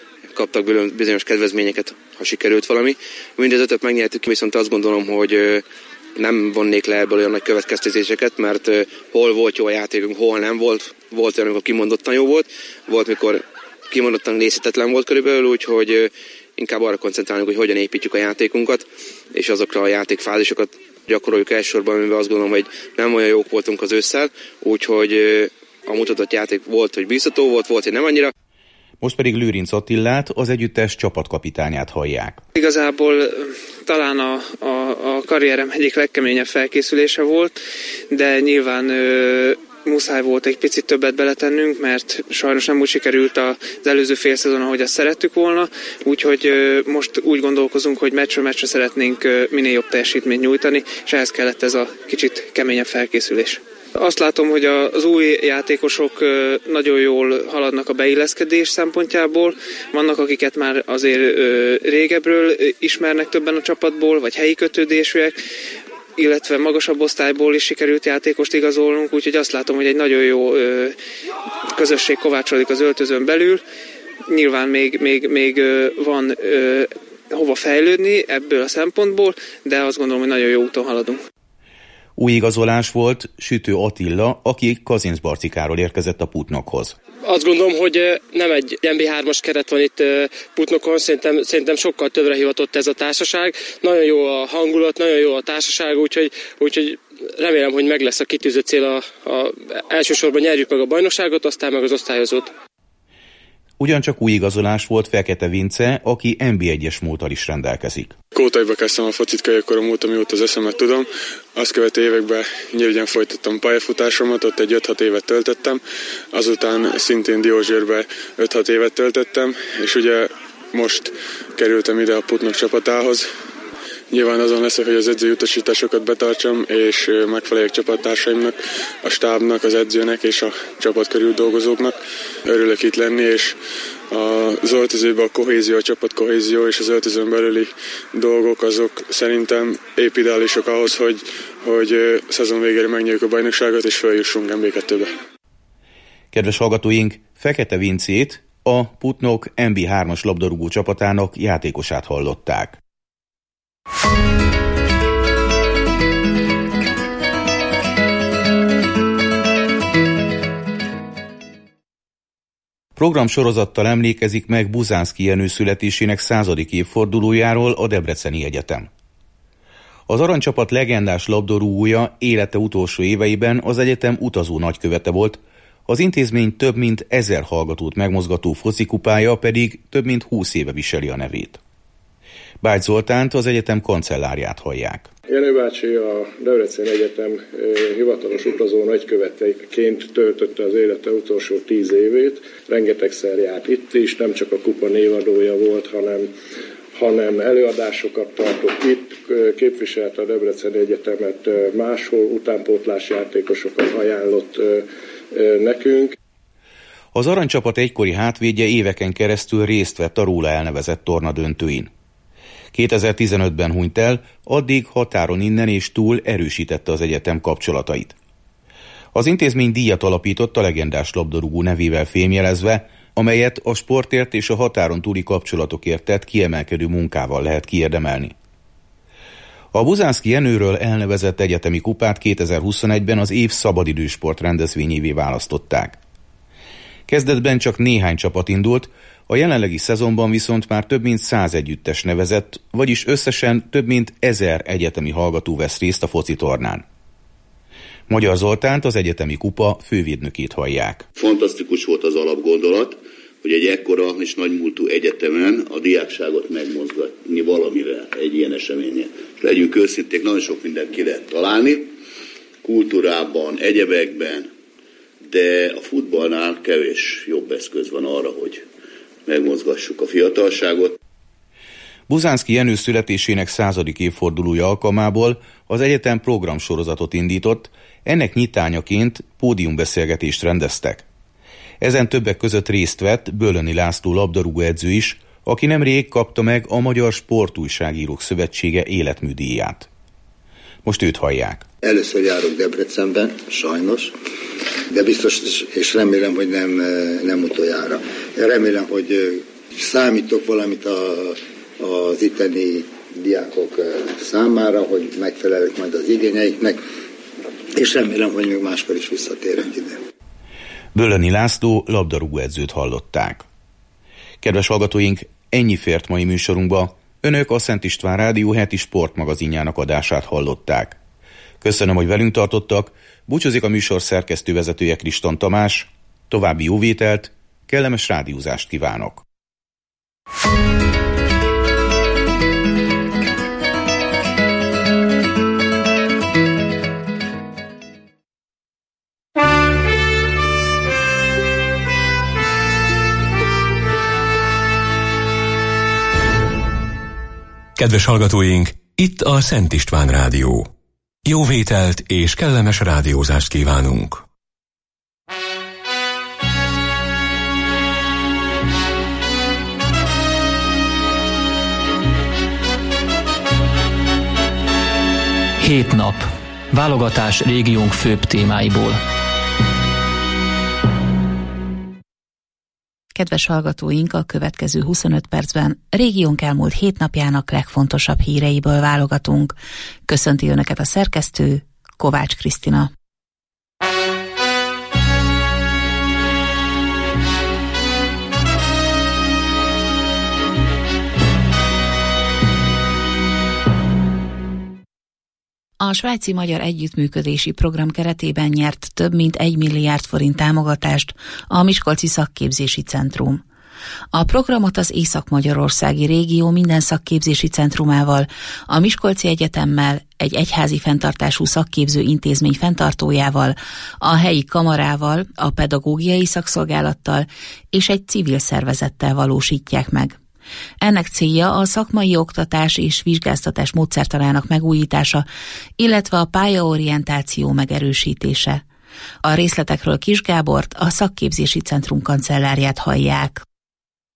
kaptak bizonyos kedvezményeket, ha sikerült valami. Mindez 5-öt megnyertük, viszont azt gondolom, hogy nem vonnék le ebből olyan nagy következtetéseket, mert hol volt jó a játékunk, hol nem volt. Volt olyan, amikor kimondottan jó volt, volt, mikor kimondottan nézhetetlen volt körülbelül, úgyhogy inkább arra koncentrálunk, hogy hogyan építjük a játékunkat, és azokra a játékfázisokat gyakoroljuk elsősorban, amiben azt gondolom, hogy nem olyan jók voltunk az ősszel, úgyhogy a mutatott játék volt, hogy bízható volt, hogy nem annyira. Most pedig Lőrinc Attilát, az együttes csapatkapitányát hallják. Igazából talán a karrierem egyik legkeményebb felkészülése volt, de nyilván muszáj volt egy picit többet beletennünk, mert sajnos nem úgy sikerült az előző félszezon, ahogy azt szerettük volna, úgyhogy most úgy gondolkozunk, hogy meccsről meccsre szeretnénk minél jobb teljesítményt nyújtani, és ehhez kellett ez a kicsit keményebb felkészülés. Azt látom, hogy az új játékosok nagyon jól haladnak a beilleszkedés szempontjából. Vannak, akiket már azért régebről ismernek többen a csapatból, vagy helyi kötődésűek, illetve magasabb osztályból is sikerült játékost igazolnunk, úgyhogy azt látom, hogy egy nagyon jó közösség kovácsolik az öltözőn belül. Nyilván még van hova fejlődni ebből a szempontból, de azt gondolom, hogy nagyon jó úton haladunk. Új igazolás volt Sütő Attila, aki Kazincbarcikáról érkezett a Putnokhoz. Azt gondolom, hogy nem egy MB3-as keret van itt Putnokon, szerintem sokkal többre hivatott ez a társaság. Nagyon jó a hangulat, nagyon jó a társaság, úgyhogy remélem, hogy meg lesz a kitűzött cél, elsősorban nyerjük meg a bajnokságot, aztán meg az osztályozót. Ugyancsak új igazolás volt Fekete Vince, aki NB1-es múlttal is rendelkezik. Kótaiba kezdtem a focit kölyökkorom óta, mióta az eszemet tudom. Azt követő években Nyírgyen folytattam pályafutásomat, ott egy 5-6 évet töltöttem. Azután szintén Diózsérbe 5-6 évet töltöttem, és ugye most kerültem ide a Putnok csapatához. Nyilván azon leszek, hogy az edzői utasításokat betartsam, és megfeleljek csapattársaimnak, a stábnak, az edzőnek és a csapat körül dolgozóknak. Örülök itt lenni, és az öltözőben a kohézió, a csapat kohézió és az öltözőn belüli dolgok, azok szerintem épp ideálisak ahhoz, hogy szezon végére megnyerjük a bajnokságot, és feljussunk MB2-be. Kedves hallgatóink, Fekete Vincét, a Putnok MB3-as labdarúgó csapatának játékosát hallották. Programsorozattal emlékezik meg Buzánszky Jenő születésének 100. évfordulójáról a Debreceni Egyetem. Az aranycsapat legendás labdarúgója élete utolsó éveiben az egyetem utazó nagykövete volt, az intézmény több mint 1000 hallgatót megmozgató focikupája pedig több mint 20 éve viseli a nevét. Bács Zoltánt, az egyetem kancellárját hallják. Jenő bácsi a Debreceni Egyetem hivatalos utazó nagyköveteként töltötte az élete utolsó 10 évét. Rengetegszer járt itt is, nem csak a kupa névadója volt, hanem előadásokat tartott itt, képviselte a Debreceni Egyetemet máshol, utánpótlás játékosokat ajánlott nekünk. Az aranycsapat egykori hátvédje éveken keresztül részt vett a róla elnevezett tornadöntőin. 2015-ben hunyt el, addig határon innen és túl erősítette az egyetem kapcsolatait. Az intézmény díjat alapított a legendás labdarúgó nevével fémjelezve, amelyet a sportért és a határon túli kapcsolatokért tett kiemelkedő munkával lehet kiérdemelni. A Buzánszky Jenőről elnevezett egyetemi kupát 2021-ben az év szabadidősport rendezvényévé választották. Kezdetben csak néhány csapat indult, a jelenlegi szezonban viszont már több mint 100 együttes nevezett, vagyis összesen több mint 1000 egyetemi hallgató vesz részt a focitornán. Magyar Zoltánt, az egyetemi kupa fővédnökét hallják. Fantasztikus volt az alapgondolat, hogy egy ekkora és nagymúltú egyetemen a diákságot megmozgatni valamivel, egy ilyen eseményen. És legyünk őszinték, nagyon sok mindent ki lehet találni, kultúrában, egyebekben, de a futballnál kevés jobb eszköz van arra, hogy megmozgassuk a fiatalságot. Buzánszky Jenő születésének 100. évfordulója alkalmából az egyetem programsorozatot indított, ennek nyitányaként pódiumbeszélgetést rendeztek. Ezen többek között részt vett Bölöni László labdarúgóedző is, aki nemrég kapta meg a Magyar Sportújságírók Szövetsége életműdíját. Most őt hallják. Először járok Debrecenben, sajnos, de biztos, és remélem, hogy nem utoljára. Remélem, hogy számítok valamit az itteni diákok számára, hogy megfelelek majd az igényeiknek, és remélem, hogy még máskor is visszatérek ide. Bölöni László labdarúgóedzőt hallották. Kedves hallgatóink, ennyi fért mai műsorunkba. Önök a Szent István Rádió heti sportmagazinjának adását hallották. Köszönöm, hogy velünk tartottak, búcsúzik a műsor szerkesztővezetője Kriston Tamás, további jó vételt, kellemes rádiózást kívánok! Kedves hallgatóink, itt a Szent István Rádió. Jó vételt és kellemes rádiózást kívánunk! Hét nap. Válogatás régiónk főbb témáiból. Kedves hallgatóink, a következő 25 percben régiónk elmúlt 7 napjának legfontosabb híreiből válogatunk. Köszönti Önöket a szerkesztő, Kovács Krisztina. A svájci-magyar együttműködési program keretében nyert több mint 1 milliárd forint támogatást a Miskolci Szakképzési Centrum. A programot az Észak-Magyarországi régió minden szakképzési centrumával, a Miskolci Egyetemmel, egy egyházi fenntartású szakképző intézmény fenntartójával, a helyi kamarával, a pedagógiai szakszolgálattal és egy civil szervezettel valósítják meg. Ennek célja a szakmai oktatás és vizsgáztatás módszertanának megújítása, illetve a pályaorientáció megerősítése. A részletekről Kis Gábort, a Szakképzési Centrum kancellárját hallják.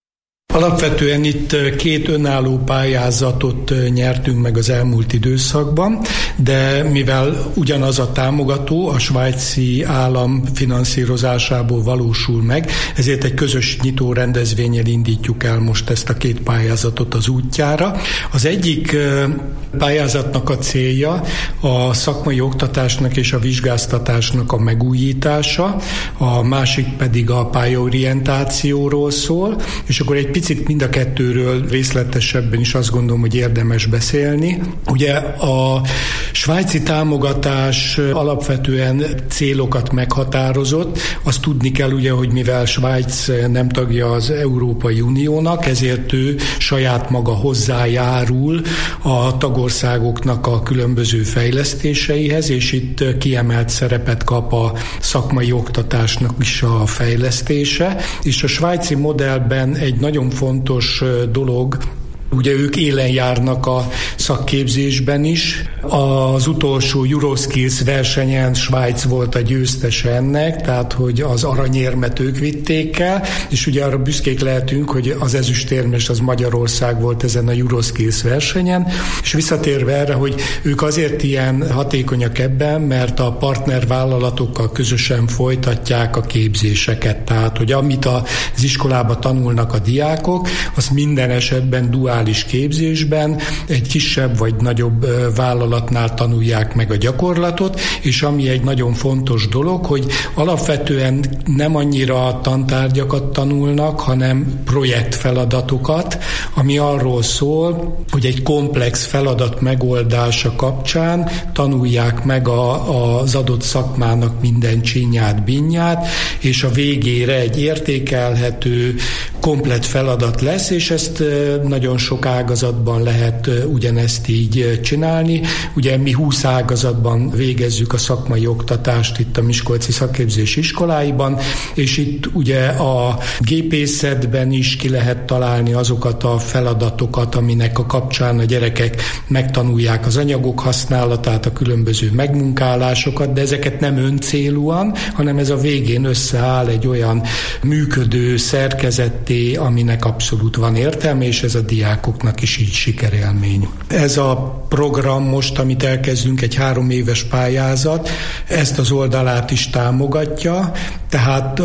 Alapvetően itt két önálló pályázatot nyertünk meg az elmúlt időszakban, de mivel ugyanaz a támogató a svájci állam finanszírozásából valósul meg, ezért egy közös nyitó rendezvénnyel indítjuk el most ezt a két pályázatot az útjára. Az egyik pályázatnak a célja a szakmai oktatásnak és a vizsgáztatásnak a megújítása, a másik pedig a pályaorientációról szól, és akkor egy picit mind a kettőről részletesebben is azt gondolom, hogy érdemes beszélni. Ugye a svájci támogatás alapvetően célokat meghatározott. Azt tudni kell ugye, hogy mivel Svájc nem tagja az Európai Uniónak, ezért ő saját maga hozzájárul a tagországoknak a különböző fejlesztéseihez, és itt kiemelt szerepet kap a szakmai oktatásnak is a fejlesztése. És a svájci modellben egy nagyon fontos dolog, ugye ők élen járnak a szakképzésben is. Az utolsó Euroskills versenyen Svájc volt a győztese ennek, tehát hogy az aranyérmet ők vitték el, és ugye arra büszkék lehetünk, hogy az ezüstérmes az Magyarország volt ezen a Euroskills versenyen, és visszatérve erre, hogy ők azért ilyen hatékonyak ebben, mert a partnervállalatokkal közösen folytatják a képzéseket, tehát hogy amit az iskolában tanulnak a diákok, az minden esetben duális képzésben egy kisebb vagy nagyobb vállalatnál tanulják meg a gyakorlatot, és ami egy nagyon fontos dolog, hogy alapvetően nem annyira tantárgyakat tanulnak, hanem projektfeladatokat, ami arról szól, hogy egy komplex feladat megoldása kapcsán tanulják meg az adott szakmának minden csínyát, binnyát, és a végére egy értékelhető, komplett feladat lesz, és ezt nagyon sok ágazatban lehet ugyanezt így csinálni. Ugye mi 20 ágazatban végezzük a szakmai oktatást itt a Miskolci Szakképzési Iskoláiban, és itt ugye a gépészetben is ki lehet találni azokat a feladatokat, aminek a kapcsán a gyerekek megtanulják az anyagok használatát, a különböző megmunkálásokat, de ezeket nem öncélúan, hanem ez a végén összeáll egy olyan működő szerkezetté, aminek abszolút van értelme, és ez a diákoknak is így sikerélmény. Ez a program most, amit elkezdünk, egy 3 éves pályázat, ezt az oldalát is támogatja, tehát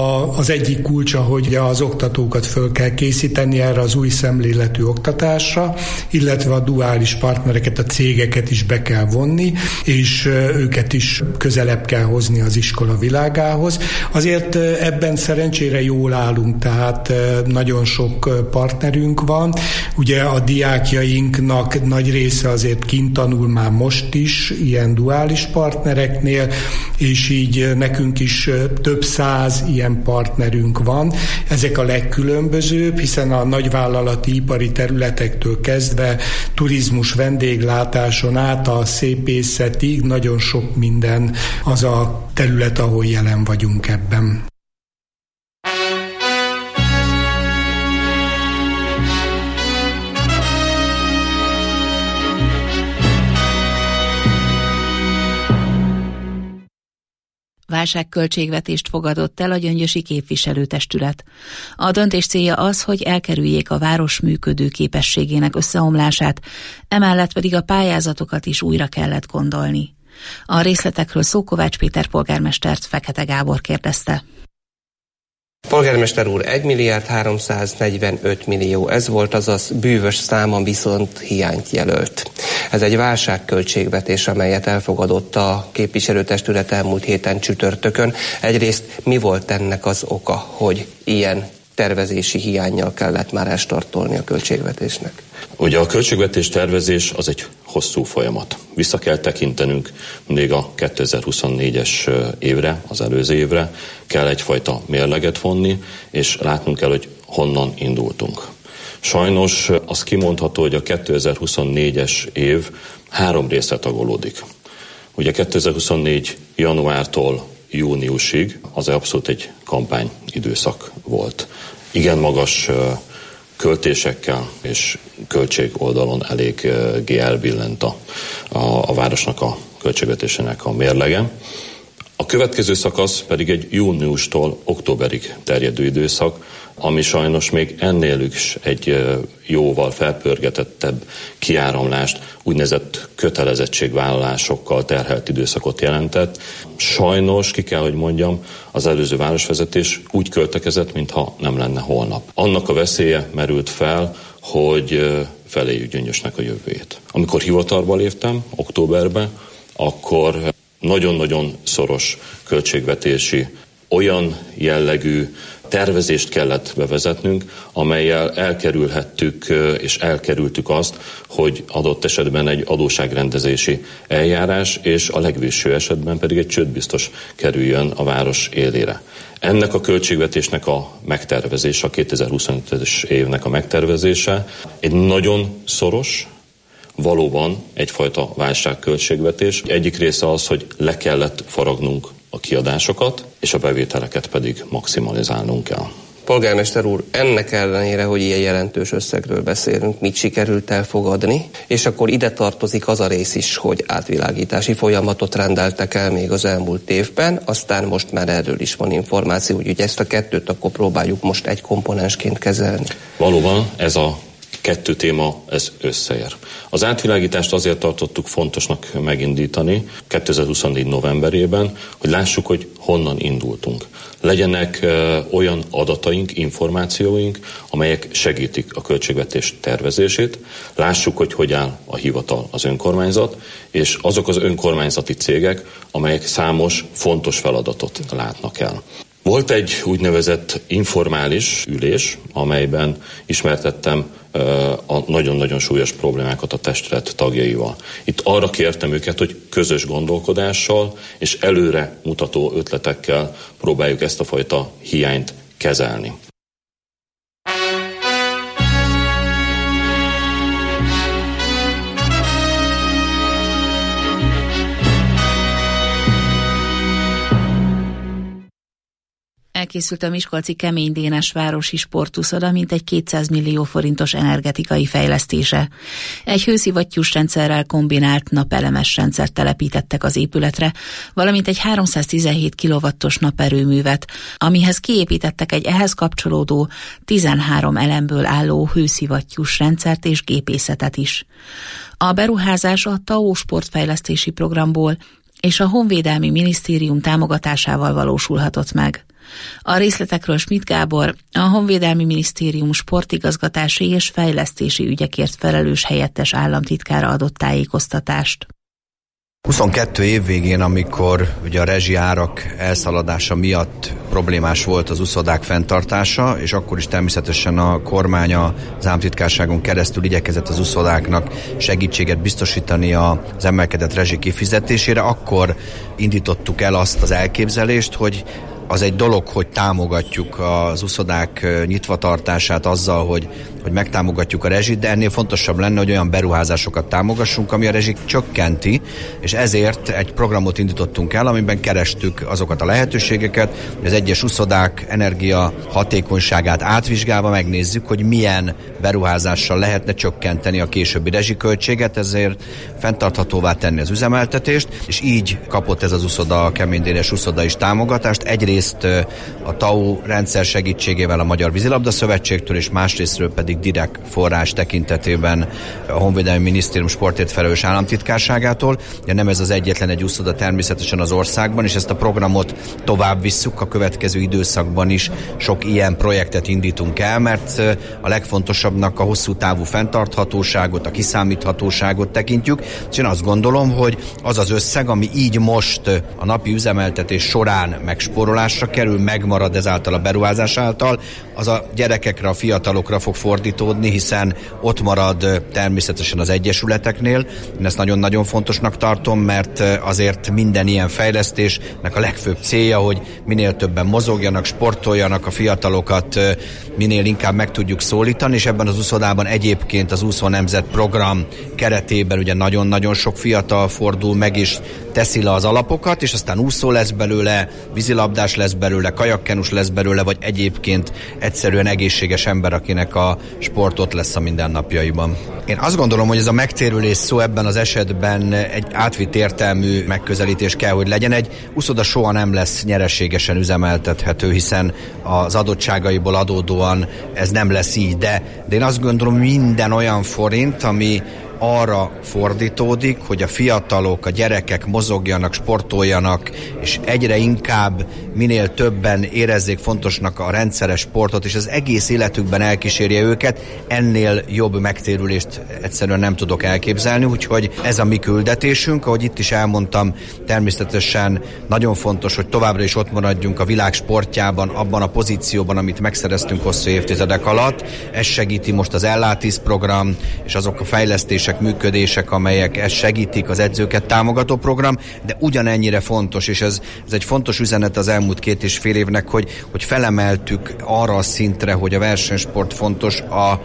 az egyik kulcsa, hogy az oktatókat föl kell készíteni erre az új szemléletű oktatásra, illetve a duális partnereket, a cégeket is be kell vonni, és őket is közelebb kell hozni az iskola világához. Azért ebben szerencsére jól állunk, tehát nagyon sok partnerünk van. Ugye a diákjainknak nagy része azért kint tanul már most is, ilyen duális partnereknél, és így nekünk is több 100 ilyen partnerünk van. Ezek a legkülönbözőbb, hiszen a nagyvállalati ipari területektől kezdve turizmus, vendéglátáson át a szépészetig nagyon sok minden az a terület, ahol jelen vagyunk ebben. Válságköltségvetést fogadott el a gyöngyösi képviselőtestület. A döntés célja az, hogy elkerüljék a város működő képességének összeomlását, emellett pedig a pályázatokat is újra kellett gondolni. A részletekről Szókovács Péter polgármestert Fekete Gábor kérdezte. Polgármester úr, 1.345 millió, ez volt, azaz bűvös száma viszont hiányt jelölt. Ez egy válságköltségvetés, amelyet elfogadott a képviselőtestület elmúlt héten csütörtökön. Egyrészt mi volt ennek az oka, hogy ilyen tervezési hiánnyal kellett már elstartolni a költségvetésnek? Ugye a költségvetés tervezés az egy hosszú folyamat. Vissza kell tekintenünk mindig a 2024-es évre, az előző évre, kell egyfajta mérleget vonni, és látnunk kell, hogy honnan indultunk. Sajnos az kimondható, hogy a 2024-es év 3 részre tagolódik. Ugye 2024 januártól júniusig az abszolút egy kampányidőszak volt. Igen magas költésekkel és költség oldalon eléggé elbillent a városnak a költségvetésének a mérlege. A következő szakasz pedig egy júniustól októberig terjedő időszak, ami sajnos még ennél is egy jóval felpörgetettebb kiáramlást, úgynevezett kötelezettségvállalásokkal terhelt időszakot jelentett. Sajnos, ki kell, hogy mondjam, az előző városvezetés úgy költekezett, mintha nem lenne holnap. Annak a veszélye merült fel, hogy feléljük Gyöngyösnek a jövőjét. Amikor hivatalba léptem, októberben, akkor nagyon-nagyon szoros költségvetési, olyan jellegű tervezést kellett bevezetnünk, amellyel elkerülhettük és elkerültük azt, hogy adott esetben egy adósságrendezési eljárás, és a legvégső esetben pedig egy csődbiztos kerüljön a város élére. Ennek a költségvetésnek a megtervezése, a 2025-es évnek a megtervezése egy nagyon szoros, valóban egyfajta válságköltségvetés. Egyik része az, hogy le kellett faragnunk a kiadásokat, és a bevételeket pedig maximalizálnunk kell. Polgármester úr, ennek ellenére, hogy ilyen jelentős összegről beszélünk, mit sikerült elfogadni, és akkor ide tartozik az a rész is, hogy átvilágítási folyamatot rendeltek el még az elmúlt évben, aztán most már erről is van információ, úgyhogy ezt a kettőt akkor próbáljuk most egy komponensként kezelni. Valóban ez a kettő téma, ez összeér. Az átvilágítást azért tartottuk fontosnak megindítani 2024 novemberében, hogy lássuk, hogy honnan indultunk. Legyenek olyan adataink, információink, amelyek segítik a költségvetés tervezését. Lássuk, hogy áll a hivatal, az önkormányzat, és azok az önkormányzati cégek, amelyek számos fontos feladatot látnak el. Volt egy úgynevezett informális ülés, amelyben ismertettem a nagyon-nagyon súlyos problémákat a testület tagjaival. Itt arra kértem őket, hogy közös gondolkodással és előre mutató ötletekkel próbáljuk ezt a fajta hiányt kezelni. Elkészült a miskolci Kemény Dénes városi sportuszoda, mint egy 200 millió forintos energetikai fejlesztése. Egy hőszivattyús rendszerrel kombinált napelemes rendszert telepítettek az épületre, valamint egy 317 kW-os naperőművet, amihez kiépítettek egy ehhez kapcsolódó 13 elemből álló hőszivattyús rendszert és gépészetet is. A beruházás a TAO sportfejlesztési programból és a Honvédelmi Minisztérium támogatásával valósulhatott meg. A részletekről Schmidt Gábor, a Honvédelmi Minisztérium sportigazgatási és fejlesztési ügyekért felelős helyettes államtitkára adott tájékoztatást. 22 év végén, amikor ugye a rezsiárak elszaladása miatt problémás volt az uszodák fenntartása, és akkor is természetesen a kormány az államtitkárságon keresztül igyekezett az uszodáknak segítséget biztosítani az emelkedett rezsi kifizetésére, akkor indítottuk el azt az elképzelést, hogy az egy dolog, hogy támogatjuk az uszodák nyitvatartását azzal, hogy megtámogatjuk a rezsit, de ennél fontosabb lenne, hogy olyan beruházásokat támogassunk, ami a rezsit csökkenti, és ezért egy programot indítottunk el, amiben kerestük azokat a lehetőségeket, hogy az egyes uszodák energia hatékonyságát átvizsgálva megnézzük, hogy milyen beruházással lehetne csökkenteni a későbbi rezsiköltséget, ezért fenntarthatóvá tenni az üzemeltetést, és így kapott ez az uszoda, a Kemény Dénes uszoda is támogatást. Egyrészt a TAO rendszer segítségével a Magyar Vízilabda Szövetségtől, és másrésztről pedig direkt forrás tekintetében a Honvédelmi Minisztérium sportért felelős államtitkárságától. De nem ez az egyetlen egy uszoda természetesen az országban, és ezt a programot tovább visszük, a következő időszakban is sok ilyen projektet indítunk el, mert a legfontosabbnak a hosszú távú fenntarthatóságot, a kiszámíthatóságot tekintjük, és én azt gondolom, hogy az az összeg, ami így most a napi üzemeltetés során megspórolásra kerül, megmarad ezáltal a beruházás által, az a gyerekekre, a fiatalokra fog fordítódni, hiszen ott marad természetesen az egyesületeknél. Én ezt nagyon-nagyon fontosnak tartom, mert azért minden ilyen fejlesztésnek a legfőbb célja, hogy minél többen mozogjanak, sportoljanak, a fiatalokat minél inkább meg tudjuk szólítani, és ebben az úszodában egyébként az Úszó Nemzet program keretében ugye nagyon-nagyon sok fiatal fordul meg, és teszi le az alapokat, és aztán úszó lesz belőle, vízilabdás lesz belőle, kajakkenus lesz belőle, vagy egyébként egyszerűen egészséges ember, akinek a sport ott lesz a mindennapjaiban. Én azt gondolom, hogy ez a megtérülés szó ebben az esetben egy átvitt értelmű megközelítés kell, hogy legyen. Egy uszoda soha nem lesz nyereségesen üzemeltethető, hiszen az adottságaiból adódóan ez nem lesz így, de én azt gondolom, minden olyan forint, ami arra fordítódik, hogy a fiatalok, a gyerekek mozogjanak, sportoljanak, és egyre inkább minél többen érezzék fontosnak a rendszeres sportot, és az egész életükben elkísérje őket, ennél jobb megtérülést egyszerűen nem tudok elképzelni, úgyhogy ez a mi küldetésünk, ahogy itt is elmondtam, természetesen nagyon fontos, hogy továbbra is ott maradjunk a világ sportjában, abban a pozícióban, amit megszereztünk hosszú évtizedek alatt. Ez segíti most az Ellátíz program, és azok a fejlesztések, működések, amelyek ezt segítik, az edzőket támogató program, de ugyanennyire fontos, és ez egy fontos üzenet az elmúlt 2,5 évnek, hogy felemeltük arra a szintre, hogy a versenysport fontos,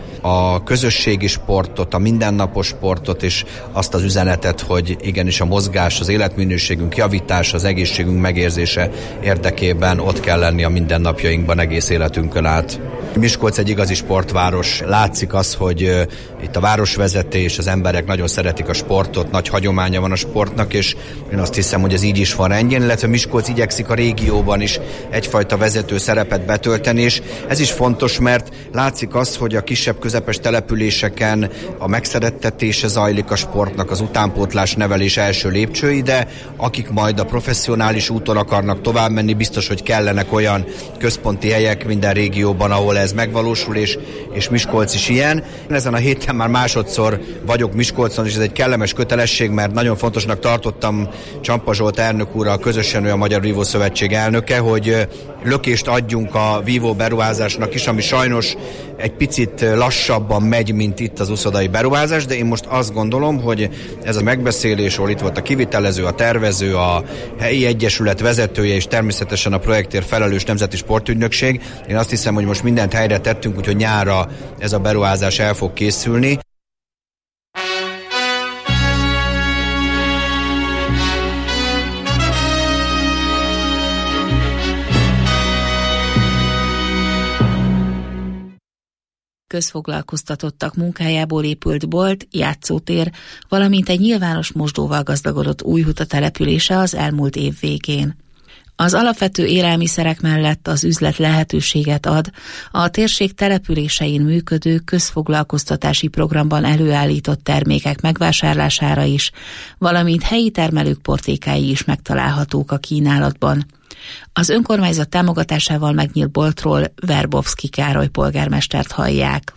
a közösségi sportot, a mindennapos sportot, és azt az üzenetet, hogy igenis a mozgás, az életminőségünk javítása, az egészségünk megérzése érdekében ott kell lenni a mindennapjainkban egész életünkön át. Miskolc egy igazi sportváros. Látszik az, hogy itt a városvezetés, az emberek nagyon szeretik a sportot, nagy hagyománya van a sportnak, és én azt hiszem, hogy ez így is van rendjén, illetve Miskolc igyekszik a régióban is egyfajta vezető szerepet betölteni, és ez is fontos, mert látszik az, hogy a kisebb közepes településeken a megszerettetése zajlik a sportnak, az utánpótlás nevelés első lépcsői, de akik majd a professzionális úton akarnak tovább menni, biztos, hogy kellenek olyan központi helyek minden régióban, ahol ez megvalósul, és Miskolc is ilyen. Ezen a héten már másodszor vagyok Miskolcon, és ez egy kellemes kötelesség, mert nagyon fontosnak tartottam Csampa Zsolt elnök úrral, közösen ő a Magyar Vívó Szövetség elnöke, hogy lökést adjunk a vívó beruházásnak is, ami sajnos egy picit lassabban megy, mint itt az uszodai beruházás, de én most azt gondolom, hogy ez a megbeszélés, ahol itt volt a kivitelező, a tervező, a helyi egyesület vezetője, és természetesen a projektért felelős Nemzeti Sportügynökség, én azt hiszem, hogy most mindent helyre tettünk, úgyhogy nyárra ez a beruházás el fog készülni. Közfoglalkoztatottak munkájából épült bolt, játszótér, valamint egy nyilvános mosdóval gazdagodott Újhuta települése az elmúlt év végén. Az alapvető élelmiszerek mellett az üzlet lehetőséget ad a térség településein működő közfoglalkoztatási programban előállított termékek megvásárlására is, valamint helyi termelők portékái is megtalálhatók a kínálatban. Az önkormányzat támogatásával megnyílt boltról Verbovszky Károly polgármestert hallják.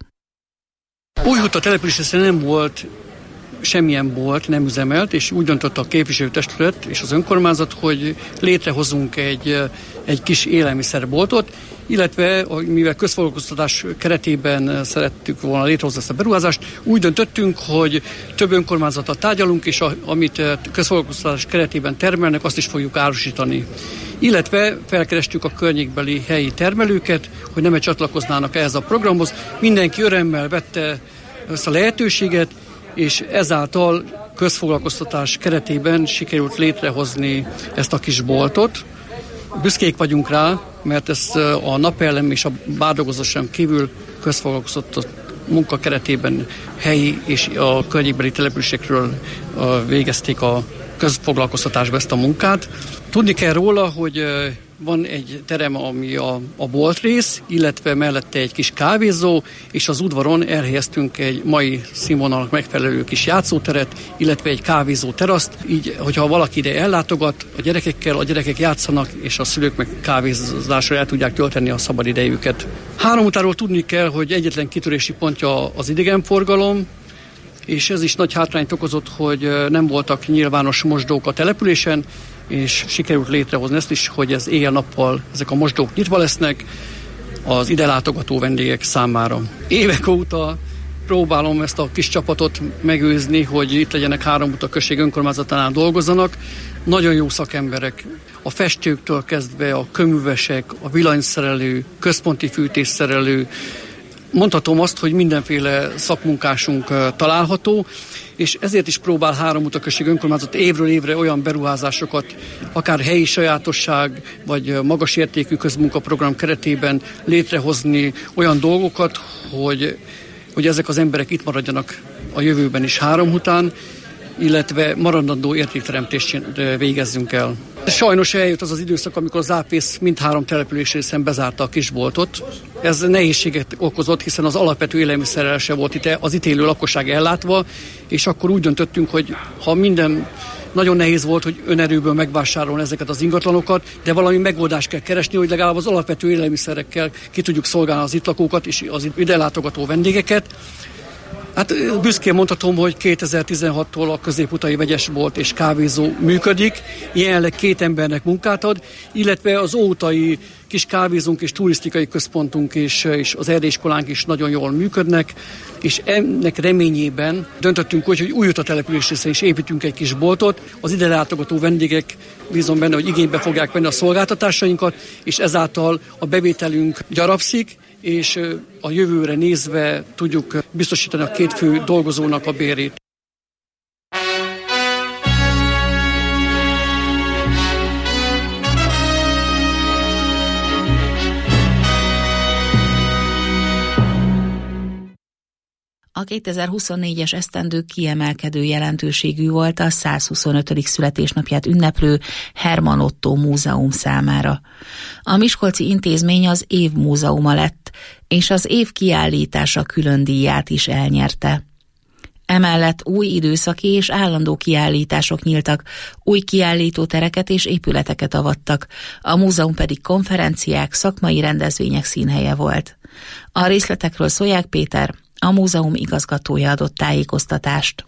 Újhuta településen nem volt semmilyen bolt, nem üzemelt, és úgy döntött a képviselőtestület és az önkormányzat, hogy létrehozunk egy kis élelmiszerboltot, illetve mivel közfoglalkoztatás keretében szerettük volna létrehozni ezt a beruházást, úgy döntöttünk, hogy több önkormányzattal tárgyalunk, és amit közfoglalkoztatás keretében termelnek, azt is fogjuk árusítani. Illetve felkerestük a környékbeli helyi termelőket, hogy nem csatlakoznának ehhez a programhoz. Mindenki örömmel vette ezt a lehetőséget, és ezáltal közfoglalkoztatás keretében sikerült létrehozni ezt a kis boltot. Büszkék vagyunk rá, mert ezt a napellem és a bárdogozósan kívül közfoglalkoztatott munka keretében helyi és a környékbeli településekről végezték a közfoglalkoztatásba ezt a munkát. Tudni kell róla, hogy van egy terem, ami a boltrész, illetve mellette egy kis kávézó, és az udvaron elhelyeztünk egy mai színvonalnak megfelelő kis játszóteret, illetve egy kávézó teraszt. Így, hogyha valaki ide ellátogat a gyerekekkel, a gyerekek játszanak, és a szülők meg kávézásra el tudják tölteni a szabad idejüket. Háromutáról tudni kell, hogy egyetlen kitörési pontja az idegenforgalom, és ez is nagy hátrányt okozott, hogy nem voltak nyilvános mosdók a településen, és sikerült létrehozni ezt is, hogy ez éjjel-nappal ezek a mosdók nyitva lesznek az ide látogató vendégek számára. Évek óta próbálom ezt a kis csapatot megőrizni, hogy itt legyenek Háromhuta község önkormányzatánál dolgozzanak. Nagyon jó szakemberek, a festőktől kezdve a köművesek, a villanyszerelő, központi fűtésszerelő, mondhatom azt, hogy mindenféle szakmunkásunk található, és ezért is próbál Három utaközség önkormányzat évről évre olyan beruházásokat, akár helyi sajátosság, vagy magas értékű közmunkaprogram keretében létrehozni olyan dolgokat, hogy ezek az emberek itt maradjanak a jövőben is Három után, illetve maradandó értékteremtést végezzünk el. Sajnos eljött az az időszak, amikor az Zápész mindhárom településrészen bezárta a kisboltot. Ez nehézséget okozott, hiszen az alapvető élelmiszerrel se volt itt az itt élő lakosság ellátva, és akkor úgy döntöttünk, hogy ha minden nagyon nehéz volt, hogy önerőből megvásárolni ezeket az ingatlanokat, de valami megoldást kell keresni, hogy legalább az alapvető élelmiszerekkel ki tudjuk szolgálni az itt lakókat és az ide látogató vendégeket. Hát büszkén mondhatom, hogy 2016-tól a középutai vegyesbolt és kávézó működik, jelenleg 2 embernek munkát ad, illetve az ótai kis kávézónk és turisztikai központunk és az erdélyiskolánk is nagyon jól működnek, és ennek reményében döntöttünk úgy, hogy új településre is építünk egy kis boltot. Az ide látogató vendégek bízom benne, hogy igénybe fogják venni a szolgáltatásainkat, és ezáltal a bevételünk gyarapszik, és a jövőre nézve tudjuk biztosítani a 2 fő dolgozónak a bérét. A 2024-es esztendő kiemelkedő jelentőségű volt a 125. születésnapját ünneplő Hermann Ottó Múzeum számára. A miskolci intézmény az év múzeuma lett, és az év kiállítása külön díját is elnyerte. Emellett új időszaki és állandó kiállítások nyíltak, új kiállítótereket és épületeket avattak, a múzeum pedig konferenciák, szakmai rendezvények színhelye volt. A részletekről Szólyák Péter, a múzeum igazgatója adott tájékoztatást.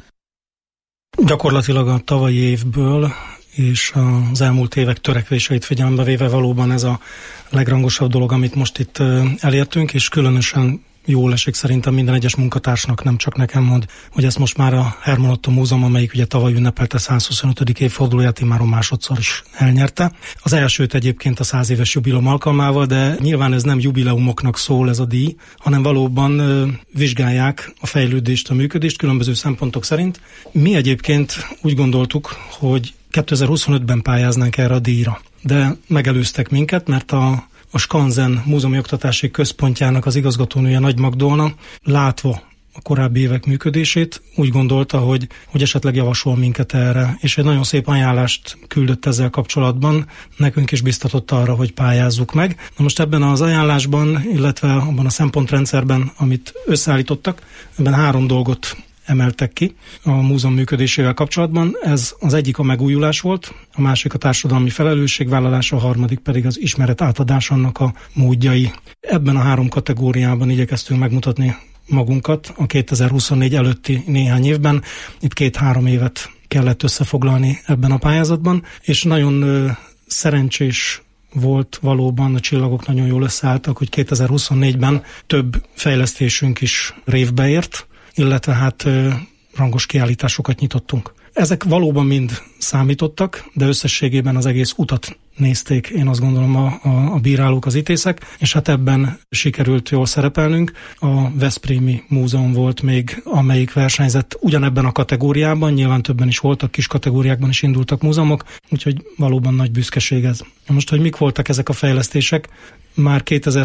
Gyakorlatilag a tavalyi évből és az elmúlt évek törekvéseit figyelembe véve valóban ez a legrangosabb dolog, amit most itt elértünk, és különösen jól esik szerintem minden egyes munkatársnak, nem csak nekem, hogy ezt most már a Hermann Ottó Múzeum, amelyik ugye tavaly ünnepelte 125. évfordulóját, immáron másodszor is elnyerte. Az elsőt egyébként a 100 éves jubileum alkalmával, de nyilván ez nem jubileumoknak szól ez a díj, hanem valóban vizsgálják a fejlődést, a működést különböző szempontok szerint. Mi egyébként úgy gondoltuk, hogy 2025-ben pályáznánk erre a díjra, de megelőztek minket, mert a Skanzen Múzeumi Oktatási Központjának az igazgatónője Nagy Magdolna, látva a korábbi évek működését, úgy gondolta, hogy esetleg javasol minket erre, és egy nagyon szép ajánlást küldött ezzel kapcsolatban, nekünk is biztatott arra, hogy pályázzuk meg. Na most ebben az ajánlásban, illetve abban a szempontrendszerben, amit összeállítottak, ebben 3 dolgot emeltek ki a múzeum működésével kapcsolatban. Ez az egyik a megújulás volt, a másik a társadalmi felelősségvállalás, a harmadik pedig az ismeret átadás annak a módjai. Ebben a 3 kategóriában igyekeztünk megmutatni magunkat a 2024 előtti néhány évben. Itt 2-3 évet kellett összefoglalni ebben a pályázatban, és nagyon szerencsés volt valóban, a csillagok nagyon jól összeálltak, hogy 2024-ben több fejlesztésünk is révbe ért, illetve hát rangos kiállításokat nyitottunk. Ezek valóban mind számítottak, de összességében az egész utat nézték, én azt gondolom a bírálók, az ítészek, és hát ebben sikerült jól szerepelnünk. A Veszprémi Múzeum volt még, amelyik versenyzett ugyanebben a kategóriában, nyilván többen is voltak, kis kategóriákban is indultak múzeumok, úgyhogy valóban nagy büszkeség ez. Most, hogy mik voltak ezek a fejlesztések, már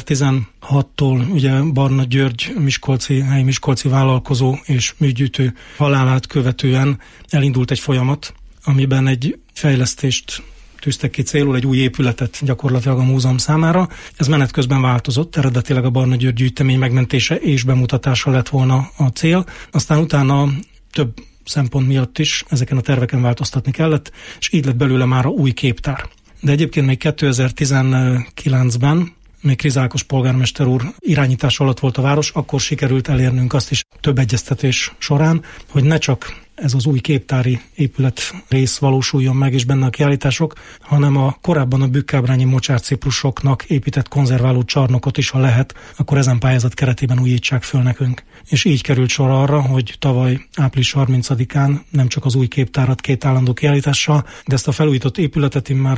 2016-tól ugye Barna György helyi miskolci vállalkozó és műgyűjtő halálát követően elindult egy folyamat, amiben egy fejlesztést tűztek ki célul, egy új épületet gyakorlatilag a múzeum számára. Ez menet közben változott, eredetileg a Barna György gyűjtemény megmentése és bemutatása lett volna a cél. Aztán utána több szempont miatt is ezeken a terveken változtatni kellett, és így lett belőle már a új képtár. De egyébként még 2019-ben még Kriz Ákos polgármester úr irányítás alatt volt a város, akkor sikerült elérnünk azt is több egyeztetés során, hogy ne csak ez az új képtári épület rész valósuljon meg, és benne a kiállítások, hanem a korábban a bükkábrányi mocsárciprusoknak épített konzerváló csarnokot is, ha lehet, akkor ezen pályázat keretében újítsák föl nekünk. És így került sor arra, hogy tavaly április 30-án nem csak az új képtárat 2 állandó kiállítással, de ezt a felújított épületet immáron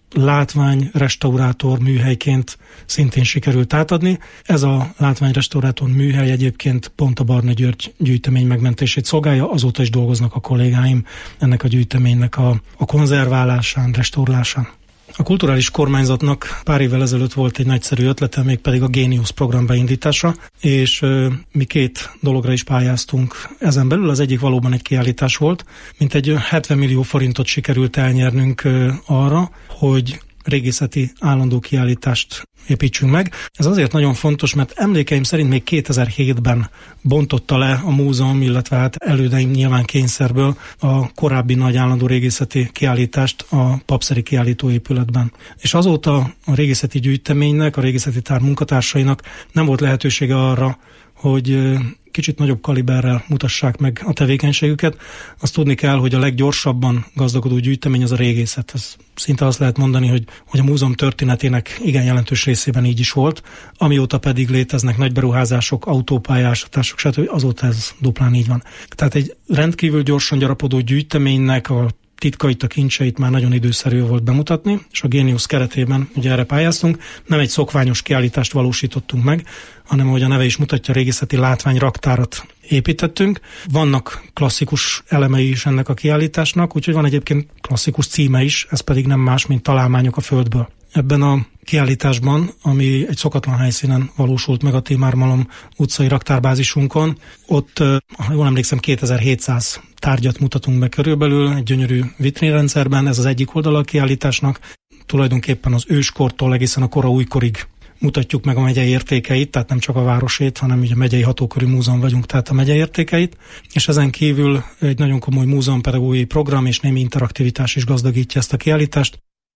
látványrestaurátor műhelyként szintén sikerült átadni. Ez a látványrestaurátor műhely egyébként pont a Barna György gyűjtemény megmentését szolgálja, azóta is dolgoznak a kollégáim ennek a gyűjteménynek a konzerválásán, restaurálásán. A kulturális kormányzatnak pár évvel ezelőtt volt egy nagyszerű ötlete, mégpedig a Géniusz program beindítása, és mi 2 dologra is pályáztunk ezen belül. Az egyik valóban egy kiállítás volt, mint egy 70 millió forintot sikerült elnyernünk arra, hogy régészeti állandó kiállítást építsünk meg. Ez azért nagyon fontos, mert emlékeim szerint még 2007-ben bontotta le a múzeum, illetve hát elődeim nyilván kényszerből a korábbi nagy állandó régészeti kiállítást a Papszeri kiállítóépületben. És azóta a régészeti gyűjteménynek, a régészeti tár munkatársainak nem volt lehetősége arra, hogy kicsit nagyobb kaliberrel mutassák meg a tevékenységüket. Azt tudni kell, hogy a leggyorsabban gazdagodó gyűjtemény az a régészet. Ez szinte azt lehet mondani, hogy a múzeum történetének igen jelentős részében így is volt. Amióta pedig léteznek nagy beruházások, autópályásatások, stb. Azóta ez duplán így van. Tehát egy rendkívül gyorsan gyarapodó gyűjteménynek a titkait, a kincseit már nagyon időszerű volt bemutatni, és a Géniusz keretében ugye erre pályáztunk. Nem egy szokványos kiállítást valósítottunk meg, hanem ahogy a neve is mutatja, régészeti látványraktárat építettünk. Vannak klasszikus elemei is ennek a kiállításnak, úgyhogy van egyébként klasszikus címe is, ez pedig nem más, mint Találmányok a Földből. Ebben a kiállításban, ami egy szokatlan helyszínen valósult meg a Timármalom utcai raktárbázisunkon, ott, ha jól emlékszem, 2700 tárgyat mutatunk be körülbelül egy gyönyörű vitrínrendszerben, ez az egyik oldala a kiállításnak. Tulajdonképpen az őskortól egészen a kora újkorig mutatjuk meg a megyei értékeit, tehát nem csak a városét, hanem ugye a megyei hatókörű múzeum vagyunk, tehát a megyei értékeit, és ezen kívül egy nagyon komoly múzeumpedagógiai program és némi interaktivitás is gazdagítja ezt a kiállítást.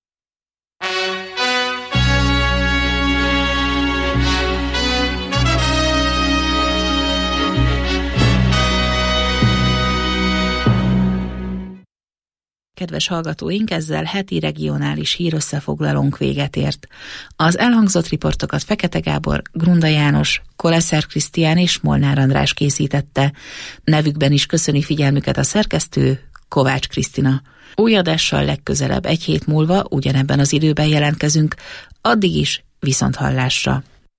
Kedves hallgatóink, ezzel heti regionális hírösszefoglalónk véget ért. Az elhangzott riportokat Fekete Gábor, Grunda János, Koleszer Krisztián és Molnár András készítette. Nevükben is köszöni figyelmüket a szerkesztő, Kovács Krisztina. Új adással legközelebb egy hét múlva ugyanebben az időben jelentkezünk, addig is viszonthallásra.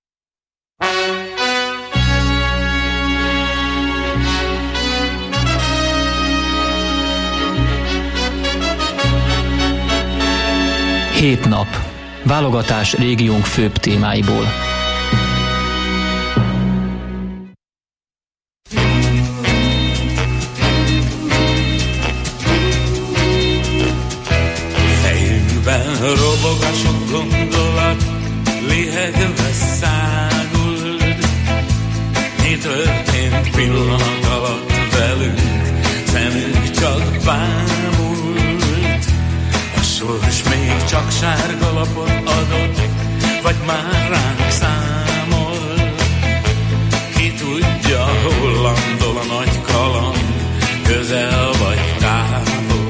Hét nap. Válogatás régiónk főbb témáiból. Fejünkben robog a sok gondolat, lihegve száguld. Mi történt pillanat alatt velünk, szemünk csak bámult. Sors még csak sárga lapot adott, vagy már ránk számol. Ki tudja, hol landol a nagy kaland, közel vagy távol.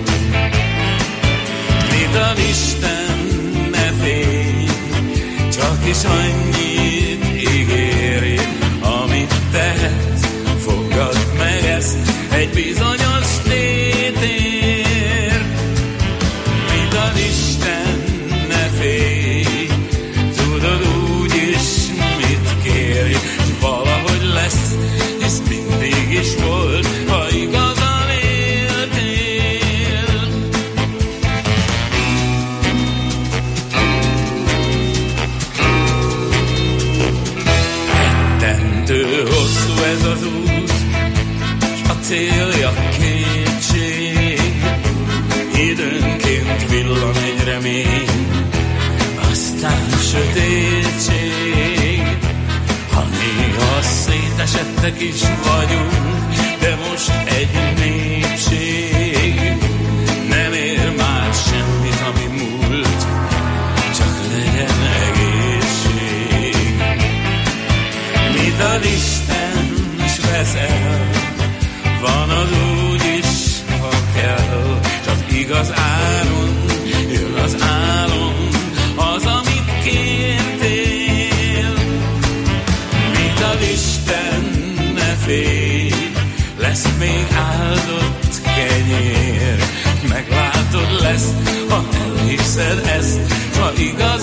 Mit ad Isten, ne félj, csak is annyit ígéri, amit tehetsz, fogadd meg ezt egy bizonyos tétért. Isten, ne félj, tudod úgyis, mit kérj, s valahogy lesz, ez mindig is volt, ha igazán éltél. Rettentő hosszú ez az út, s a célja kétség. Időnként villan egy remény, aztán sötétség. Ha néha szétesettek is vagyunk, de most egy népség. Nem ér már semmit, ami múlt, csak legyen egészség. Mit ad Isten, s veszel, van az úgy is, ha kell. Igaz áron jön az álom, az, amit kértél. Mit ad Isten, ne félj, lesz még áldott kenyér. Meglátod, lesz, ha elhisz hiszed ezt, s ha igaz